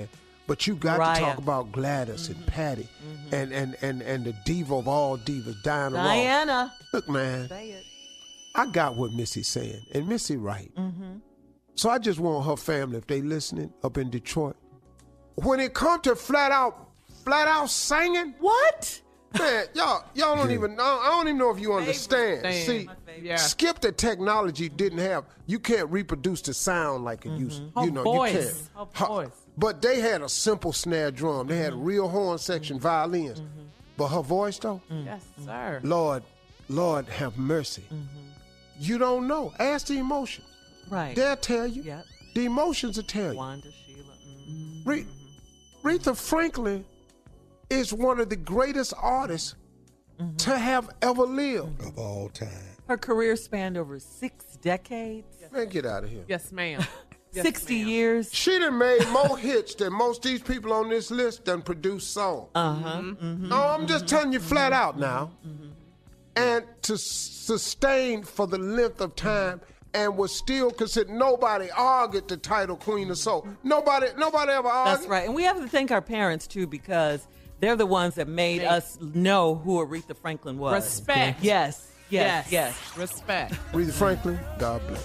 But you got Mariah. to talk about Gladys and Patty and the diva of all divas, Diana Ross. Diana. Look, man, Say it. I got what Missy's saying, and Missy right. So I just want her family, if they listening up in Detroit, when it comes to flat out singing, what? Man, y'all don't even know. I don't even know if you understand. See, Skip the technology didn't have. You can't reproduce the sound like it used. Her You voice. can't. Her voice. But they had a simple snare drum. They had real horn section, violins. But her voice though, Yes, sir. Lord have mercy. You don't know. Ask the emotions. Right. They'll tell you. Yep. The emotions will tell you. Wanda, Sheila. Aretha Franklin is one of the greatest artists to have ever lived. Of all time. Her career spanned over 6 decades. Man, get out of here. Yes, ma'am. 60 years. She done made more hits than most of these people on this list done produced songs. No, I'm just telling you flat out now. And to sustain for the length of time and was still considered, nobody argued the title Queen of Soul. Nobody ever argued. That's right. And we have to thank our parents, too, because they're the ones that made us know who Aretha Franklin was. Respect. Yes. Respect. Aretha Franklin, God bless.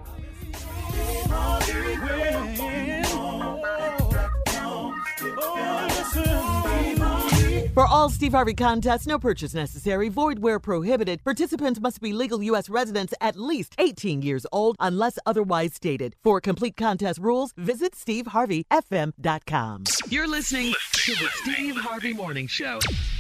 For all Steve Harvey contests, no purchase necessary, void where prohibited. Participants must be legal U.S. residents at least 18 years old unless otherwise stated. For complete contest rules, visit SteveHarveyFM.com. You're listening to the Steve Harvey Morning Show.